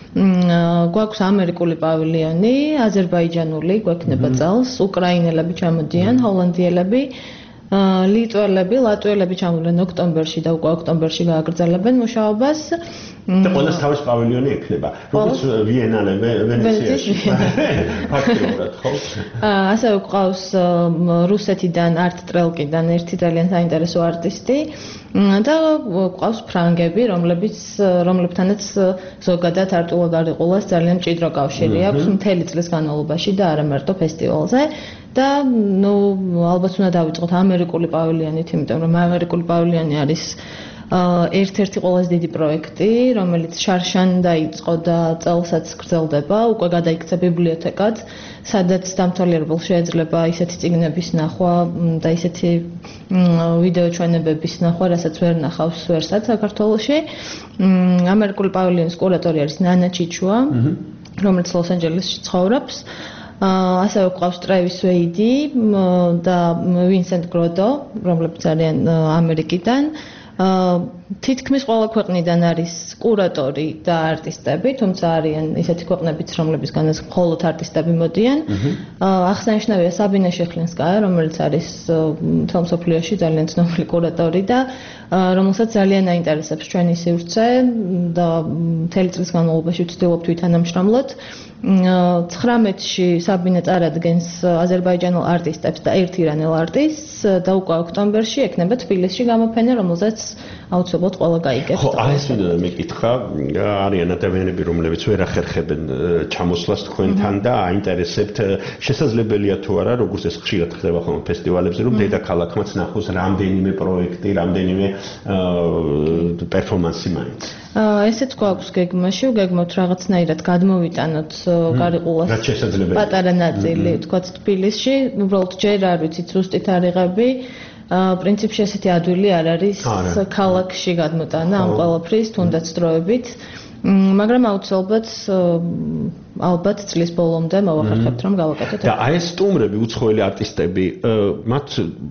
გვაქვს ამერიკული პავილიონი, აზერბაიჯანული გვექნება წელს, უკრაინელები ჩამოდიან, ჰოლანდიელები, ლიტველები, ლატვიელები ჩამოვლენ ოქტომბერში და უკვე ოქტომბერში გააგრძელებენ მუშაობას. და ყველას თავის პავილიონი ექნება, როგორც ვიენალე, ვენეციაში. ფაქტობრივად, ხო? ასევე გვყავს რუსეთიდან, არტ ტრელკიდან ერთი ძალიან საინტერესო არტისტი და გვყავს ფრანგები, რომლებიც რომლებთანაც ზოგადად არტვილა გარიყულას ძალიან მჭიდრო კავშირი აქვს მთელი წლის განმავლობაში და არა მარტო ფესტივალზე. და ნუ ალბათ უნდა დავიწყოთ ამერიკული პავილიონით, იმიტომ რომ ამერიკული პავილიონი არის ერთ-ერთი ყველაზე დიდი პროექტი, რომელიც შარშან დაიწყო და წელსაც გრძელდება, უკვე გადაიქცა ბიბლიოთეკად, სადაც დამთვალიერებელ შეიძლება ისეთი წიგნების ნახვა და ისეთი ვიდეო ჩვენებების ნახვა, რასაც ვერ ნახავს ვერსად საქართველოში. ამერიკული პავილიონის კურატორი არის ნანა ჩიჩუა, რომელიც ლოს-ანჯელესში ცხოვრობს. ასევე გვყავს ტრევის ვეიდი და ვინსენტ გროდო, რომლებიც არიან ამერიკიდან. თითქმის ყველა ქვეყნიდან არის კურატორი და არტისტები, თუმცა არიან ისეთი ქვეყნებიც, რომლებისგანაც მხოლოდ არტისტები მოდიან. აღსანიშნავია საბინე შეხლინსკაია, რომელიც არის მთელ მსოფლიოში ძალიან ცნობილი კურატორი და რომელსაც ძალიან აინტერესებს ჩვენი სივრცე და მთელი წლის განმავლობაში ვცდილობ თვითანამშრომლოთ. ცხრამეტში საბინე წარადგენს აზერბაიჯანელ არტისტებს და ერთ ირანელ არტისტს და უკვე ოქტომბერში ექნება თბილისში გამოფენა, რომელზეც აუცილებლად ყველა გაიგებს. ხო, აი ეს მინდა მეკითხა, არიან ადამიანები, რომლებიც ვერ ახერხებენ ჩამოსვლას თქვენთან და აინტერესებთ, შესაძლებელია თუ არა, როგორც ეს ხშირად ხდება ხოლმე ფესტივალებზე, რომ დედაქალაქმაც ნახოს რამდენიმე პროექტი, რამდენიმე პერფორმანსი მაინც. ესეც გვაქვს გეგმაში, ვგეგმავთ რაღაცნაირად გადმოვიტანოთ გარიყულას პატარა ნაწილი, თქვათ თბილისში, უბრალოდ ჯერ არ ვიცით ზუსტით არიღები. პრინციპში ესეთი ადვილი არ არის ქალაქში გადმოტანა ამ ყველაფრის, თუნდაც დროებით. მაგრამ აუცილებლად ალბათ წლის ბოლომდე მოვახერხებთ რომ გავაკეთოთ. და აი ეს სტუმრები, უცხოელი არტისტები, მათ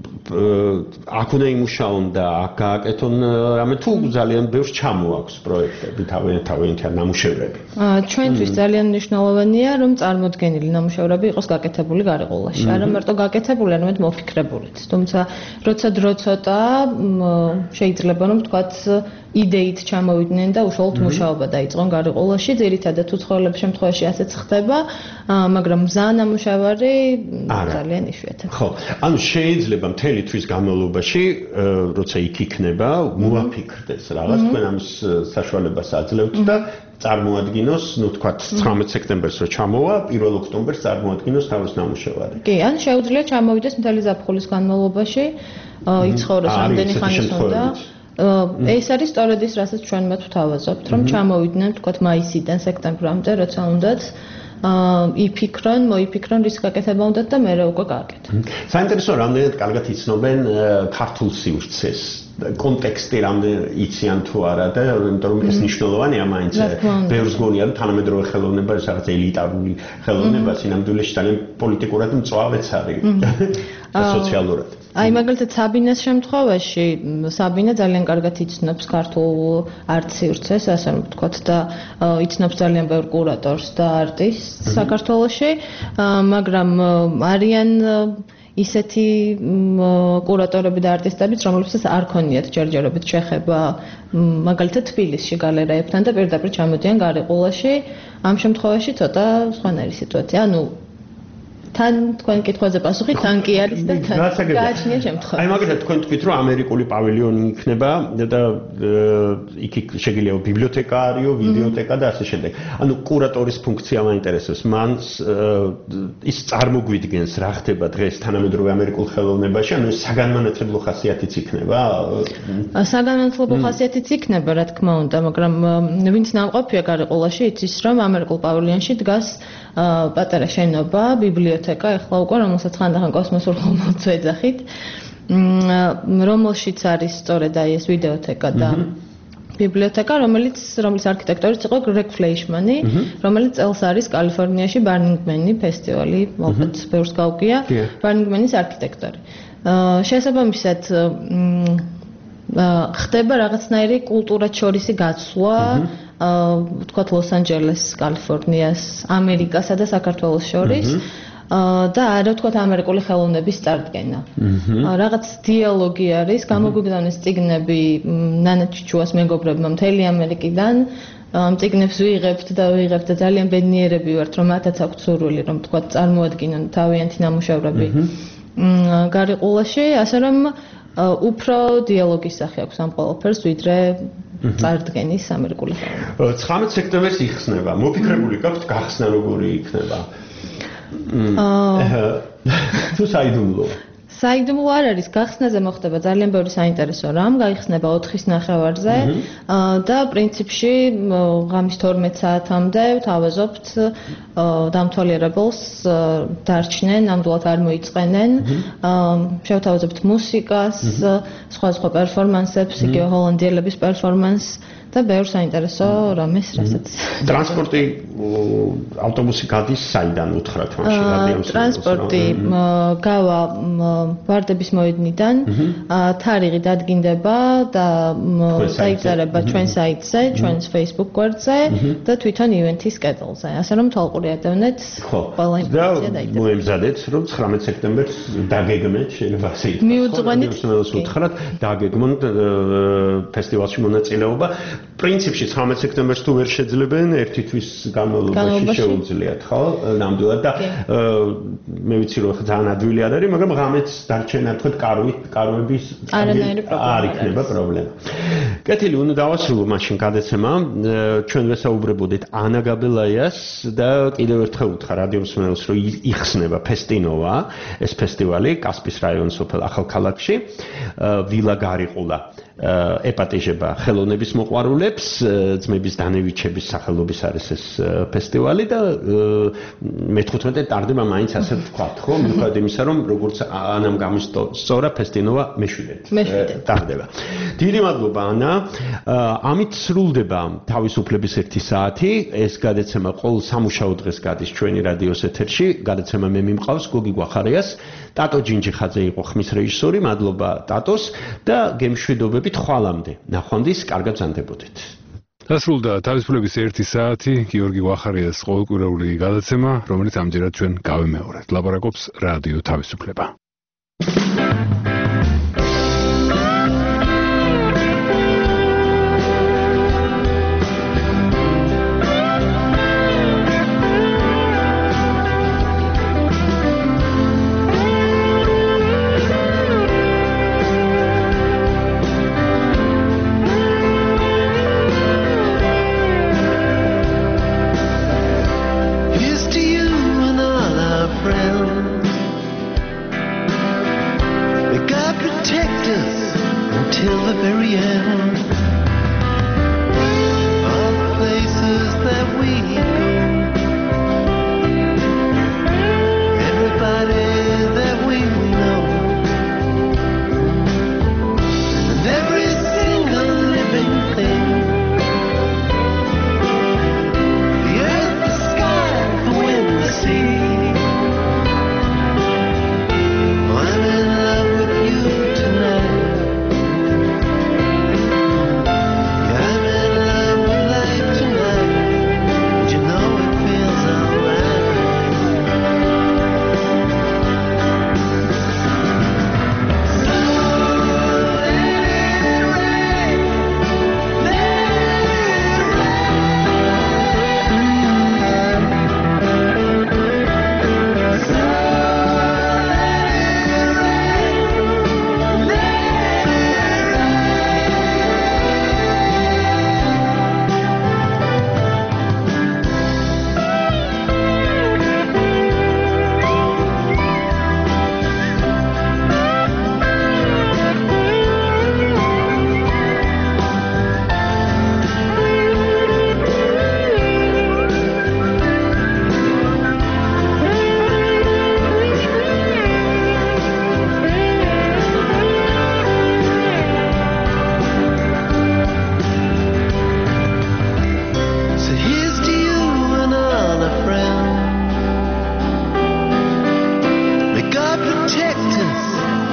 აქ უნდა იმუშაონ და აქ გააკეთონ რამე თუ ძალიან ბევრს ჩამოაქვს პროექტები, თავიანთი ნამუშევრები. ჩვენთვის ძალიან მნიშვნელოვანია რომ წარმოდგენილი ნამუშევრები იყოს გაკეთებული გარიყულაში. არა მარტო გაკეთებული, არამედ მოფიქრებულიც. თუმცა როცა დრო ცოტა შეიძლება რომ თქვათ იდეით ჩამოვიდნენ და უშუალოდ მუშაობა დაიწყონ გარიყულაში, ძირითადად უცხოელების შემთხვევაში ასეც ხდება, მაგრამ მზა ნამუშევარი ძალიან იშვიათია. ხო, ანუ შეიძლება მთელი თვის განმავლობაში, როცა იქ იქნება, მოაფიქრდეს რაღაც, თქვენ ამის საშუალებას აძლევთ და წარმოადგინოს, ну, თქვათ, ცხრამეტ სექტემბერს რო ჩამოვა, პირველ ოქტომბერს წარმოადგინოს თავის ნამუშევარი. კი, ან შეუძლია ჩამოვიდეს მთელი ზაფხულის განმავლობაში, იცხოვროს რამდენი ხანის უნდა. ეს არის სწორედ ის, რასაც ჩვენ მათ ვთავაზობთ, რომ ჩამოვიდნენ, თქვათ, მაისიდან სექტემბრამდე, როცა უნდათ იფიქრონ, მოიფიქრონ, რის გაკეთება უნდათ და მერე უკვე გააკეთონ. საინტერესო, რამდენად კარგად იცნობენ ქართულ სივრცეს. კონტექსტი რამდენ იციან თუ არა და იმიტომ რომ ეს მნიშვნელოვანია მაინც ბევრს გონია რომ თანამედროვე ხელოვნება ეს რაღაც ელიტარული ხელოვნება სინამდვილეში ძალიან პოლიტიკურად მწვავეც არის სოციალურად. აი მაგალითად საბინეს შემთხვევაში საბინე ძალიან კარგად იცნობს ქართულ არტ-სივრცეს, ასე რომ ვთქვათ და იცნობს ძალიან ბევრ კურატორს და არტისტს საქართველოში, მაგრამ არიან ისეთი კურატორები და არტისტებიც, რომლებსაც არ ქონიათ ჯერჯერობით შეხება მაგალითად თბილისში გალერეებთან და პირდაპირ ჩამოდიან გარიყულაში, ამ შემთხვევაში ცოტა სხვანაირი სიტუაცია. ანუ თან თქვენ კითხვაზე პასუხი თან კი არის და თან გააჩნია შემთხვევა. აი მაგალითად თქვენ თქვით რომ ამერიკული პავილიონი იქნება და იქ შეგიძლია ბიბლიოთეკა არისო, ვიდეოთეკა და ასე შემდეგ. ანუ კურატორის ფუნქცია მაინტერესებს. მან ის წარმოგვიდგენს რა ხდება დღეს თანამედროვე ამერიკულ ხელოვნებაში, ანუ საგანმანათლებლო ხასიათიც იქნება? საგანმანათლებლო ხასიათიც იქნება, რა თქმა უნდა, მაგრამ ვინც ნამყოფია გარიყულაში, იცის რომ ამერიკულ პავილიონში დგას პატარა შენობა, ბიბლიოთეკა, ეხლა უკვე რომელსაც ხანდახან კოსმოსურ ხომალდს ვეძახით, რომელშიც არის სწორედ აი ეს ვიდეოთეკა და ბიბლიოთეკა, რომელიც რომლის არქიტექტორიც იყო გრეგ ფლეიშმანი, რომელიც წელს არის კალიფორნიაში Burning Man ფესტივალი, მოხდეთ ბევრს გაუგია, Burning Man-ის არქიტექტორი. შესაბამისად ხდება რაღაცნაირი კულტურად შორისი გაცვლა, ვთქვათ ლოს-ანჯელეს, კალიფორნიას, ამერიკასა და საქართველოს შორის და არა ვთქვათ ამერიკული ხელოვნების წარდგენა. რაღაც დიალოგი არის, გამოგვიგზავნეს წიგნები ნანა ჩიჩუას მეგობრებმა მთელი ამერიკიდან. ამ წიგნებს ვიღებთ და ვიღებთ და ძალიან ბედნიერები ვართ, რომ მათაც აქვთ სურვილი, რომ ვთქვათ წარმოადგინონ თავიანთი ნამუშევრები გარიყულაში, ასე რომ უფრო დიალოგის სახე აქვს ამ ყველაფერს, ვიდრე წარდგენის ამერიკული ხელოვნება. ცხრამეტ სექტემბერს იხსნება. მოფიქრებული გაქვთ გახსნა როგორი იქნება? თუ საიდუმლო. საიდუმლო არ არის, გახსნაზე მოხდება ძალიან ბევრი საინტერესო რამ, გაიხსნება ოთხის ნახევარზე და პრინციპში ღამის თორმეტ საათამდე ვთავაზობთ დამთვალიერებელს დარჩნენ, ნამდვილად არ მოიწყენენ, შევთავაზებთ მუსიკას, სხვა სხვა პერფორმანსებს, იგივე ჰოლანდიელების პერფორმანსს და ბევრ საინტერესო რამეს, რასაც ტრანსპორტი ავტობუსი გადის საიდან უთხრათ მაშინ რადიოს ტრანსპორტი გავა ვარდების მოედნიდან თარიღი დადგინდება და დაიწერება ჩვენ საიტზე, ჩვენს Facebook გვერდზე და თვითონ ივენთის კედელზე. ასე რომ თვალყური ადევნეთ ყველა ინფორმაცია დაიწერება. მოემზადეთ რომ ცხრამეტ სექტემბერს დაგეგმეთ, შეიძლება ასე ითქვას. მიუძღვენით უთხრათ დაგეგმოთ ფესტივალში მონაწილეობა. პრინციპში ცხრამეტ სექტემბერს თუ ვერ შეძლებენ, ერთი თვის განმავლობაში შეუძლიათ, ხო? ნამდვილად და მე ვიცი რომ ხა ძალიან ადვილი არ არის, მაგრამ ღამეც დარჩენა თქვა კარვით, კარვების არ იქნება პრობლემა. კეთილი, უნდა დავასრულო მაშინ გადაცემა. ჩვენ ვესაუბრებოდით ანა გაბელაიას და კიდევ ერთხელ უთხრა რადიო მსმენელს, რომ იხსნება ფესტინოვა, ეს ფესტივალი კასპის რაიონის სოფელ ახალქალაქში, ვილა გარიყულა. ეპატეჟება ხელოვნების მოყვარულებს, ძმების დანევიჩების სახელობის არის ეს ფესტივალი და მეთერთმეტე ტარდება მაინც ასე ვთქვათ, ხო? მიუხედავად იმისა, რომ როგორც ანამ გამოსწორა ფესტინოვა მეშვიდე ტარდება. დიდი მადლობა ანა. ამით სრულდება თავისუფლების ერთი საათი. ეს გადაცემა ყოველ სამუშაო დღეს გადის ჩვენი რადიოს ეთერში. გადაცემა მე მიმყავს გოგი გვახარიას. ტატო ჯინჯიხაძე იყო ხმის რეჟისორი. მადლობა ტატოს და გემშვიდობებით ხვალამდე. ნახვამდის, კარგად ბრძანდებოდეთ. დასრულდა თავისუფლების ერთი საათი, გიორგი გვახარიას ყოველკვირეული გადაცემა, რომელიც ამჯერად ჩვენ გავიმეორებთ. ლაპარაკობს რადიო თავისუფლება.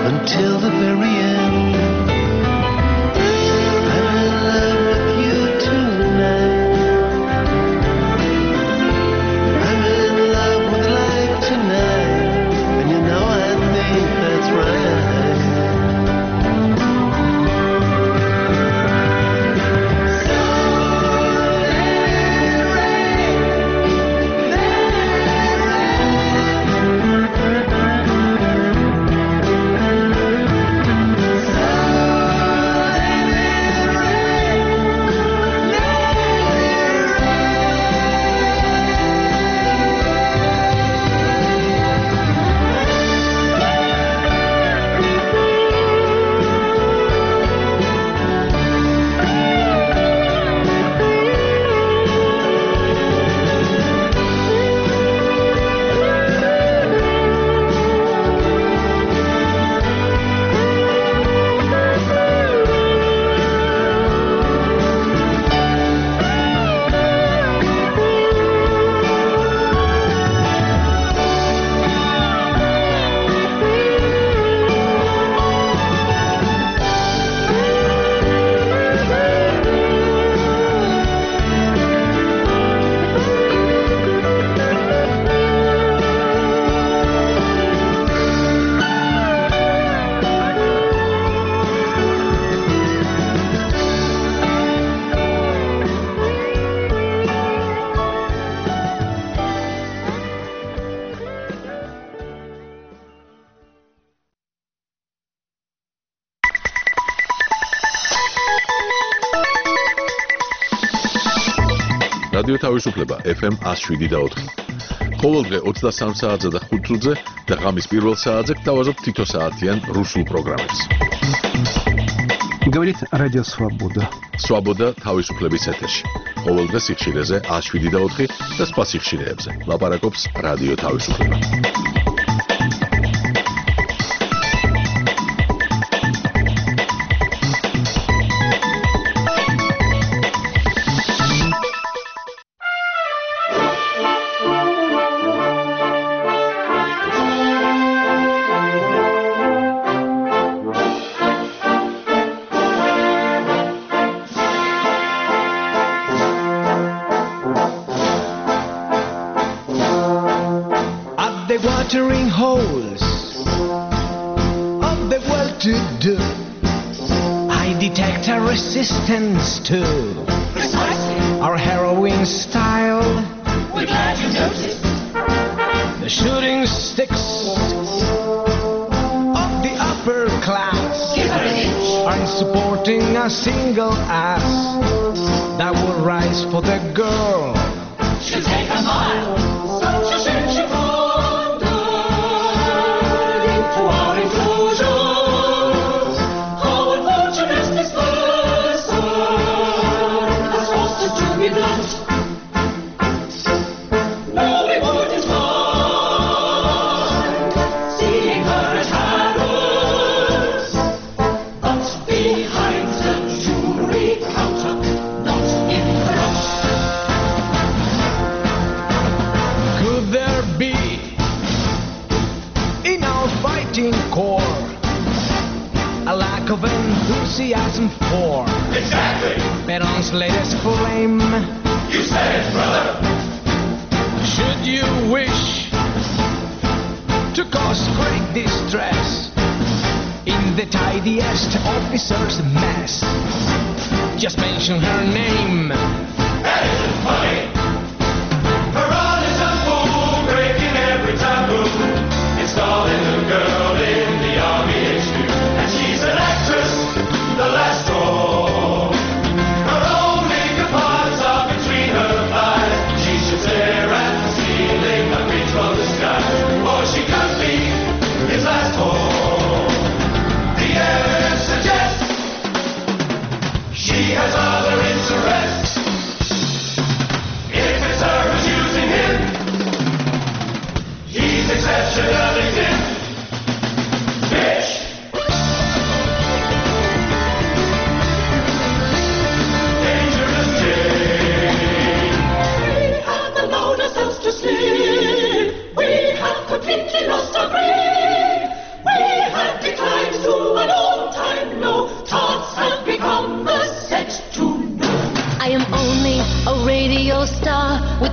until the very end. I'm in love with you tonight. I'm in love with life tonight, and you know I think that's right. რადიო თავისუფლება ეფ ემ one oh seven და four. ყოველდღე twenty-three საათზე და five წუთზე და ღამის პირველ საათზე გთავაზობთ თითო საათიან რუსულ პროგრამებს. Говорит Радио Свобода. Свобода თავისუფლების ეთერში. ყოველდღე სიხშირეზე one oh seven და four და სხვა სიხშირეებზე. ლაპარაკობს რადიო თავისუფლება. Watering holes of the well-to-do, I detect a resistance to Precisely. Our harrowing style. We're glad you noticed. The shooting sticks of the upper class aren't supporting a single ass that will rise for the girl. She'll take a mile, she'll shoot you full. Core, a lack of enthusiasm for exactly Peron's latest flame. You said it, brother. Should you wish to cause great distress in the tidiest officer's mess, just mention her name. That isn't funny. Peron is a fool, breaking every taboo, installing a girl in the army H Q, and she's an actress, the last straw. Her only compartments are between her thighs. She should stare at the ceiling and reach from the sky, or she could be his last whore. The evidence suggests she has other interests.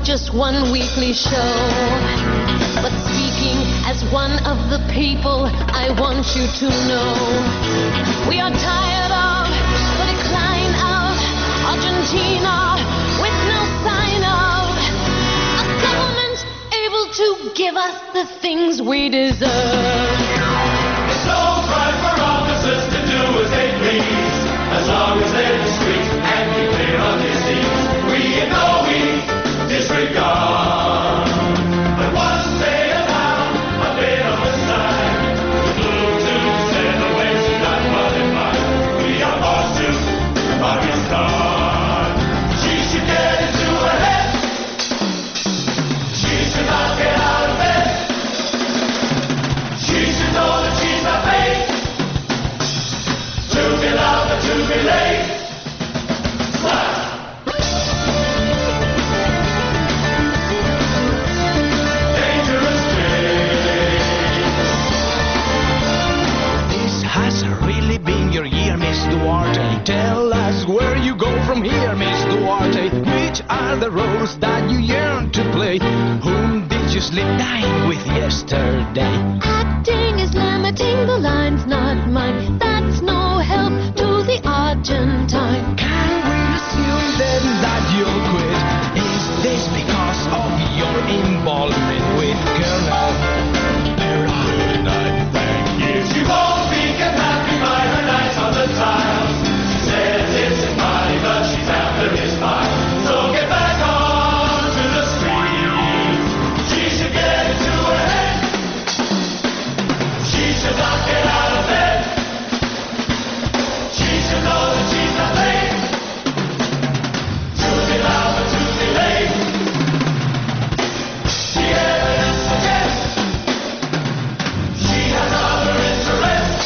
just one weekly show. But speaking as one of the people, I want you to know we are tired of the decline of Argentina with no sign of a government able to give us the things we deserve. It's no crime for officers to do as they please, as long as they're discreet and keep clear on their seats. We ignore, we disregard. But once they allow a bit of a sign, the blue to send away to not modify. We are born to Pakistan. She should get into her head. She should not get out of bed. She should know that she's not paid to be loved or to be late. Dangerous day. This has really been your year, Miss Duarte. Tell us where you go from here, Miss Duarte. Which are the roles that you yearn to play? Whom did you sleep dying with yesterday? Acting is limiting, the line's not mine. That's no help to the Argentine. Can we assume then that you'll quit? Is this because of your involvement with Colonel Peralta? Thank you. She won't be kept happy by her nights on the tiles. She says it's in body, but she's after his file. So get back on to the street. She should get into her head. She should not get out of bed. She should know that she's not late. To be loud or to be late. The evidence suggests she has other interests.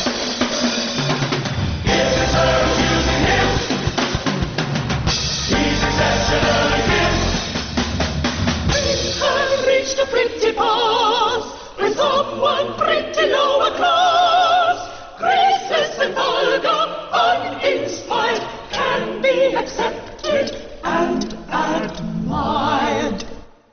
If it's her who's using him, he's exceptionally him. We have reached a pretty pass with someone pretty lower class. Graceless and vulgar, uninspired, can be accepted and admired.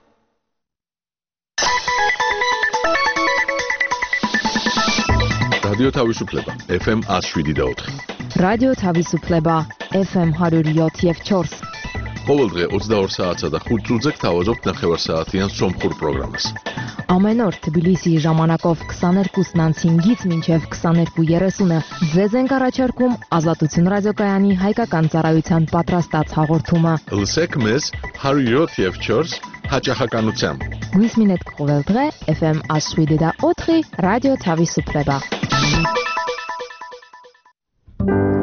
რადიო თავისუფლება ეფ ემ one oh seven და four. რადიო თავისუფლება ეფ ემ one oh seven და four. ყოველდღე ოცდაორ საათსა და ხუთ წუთზე გთავაზობთ ნახევარსაათიან სომხურ პროგრამას. Ամեն օր Թբիլիսիի ժամանակով twenty-two նանցինգից մինչև twenty-two thirty-ը ձեզ ենք առաջարկում Ազատություն ռադիոկայանի հայկական ծառայության պատրաստած հաղորդումը։ Լսեք մեզ one oh seven da four հաճախականությամբ։ Գույսմինետ ყოვելդղե էֆ էմ one oh seven da four ռադիո Թավիսուփլեբա։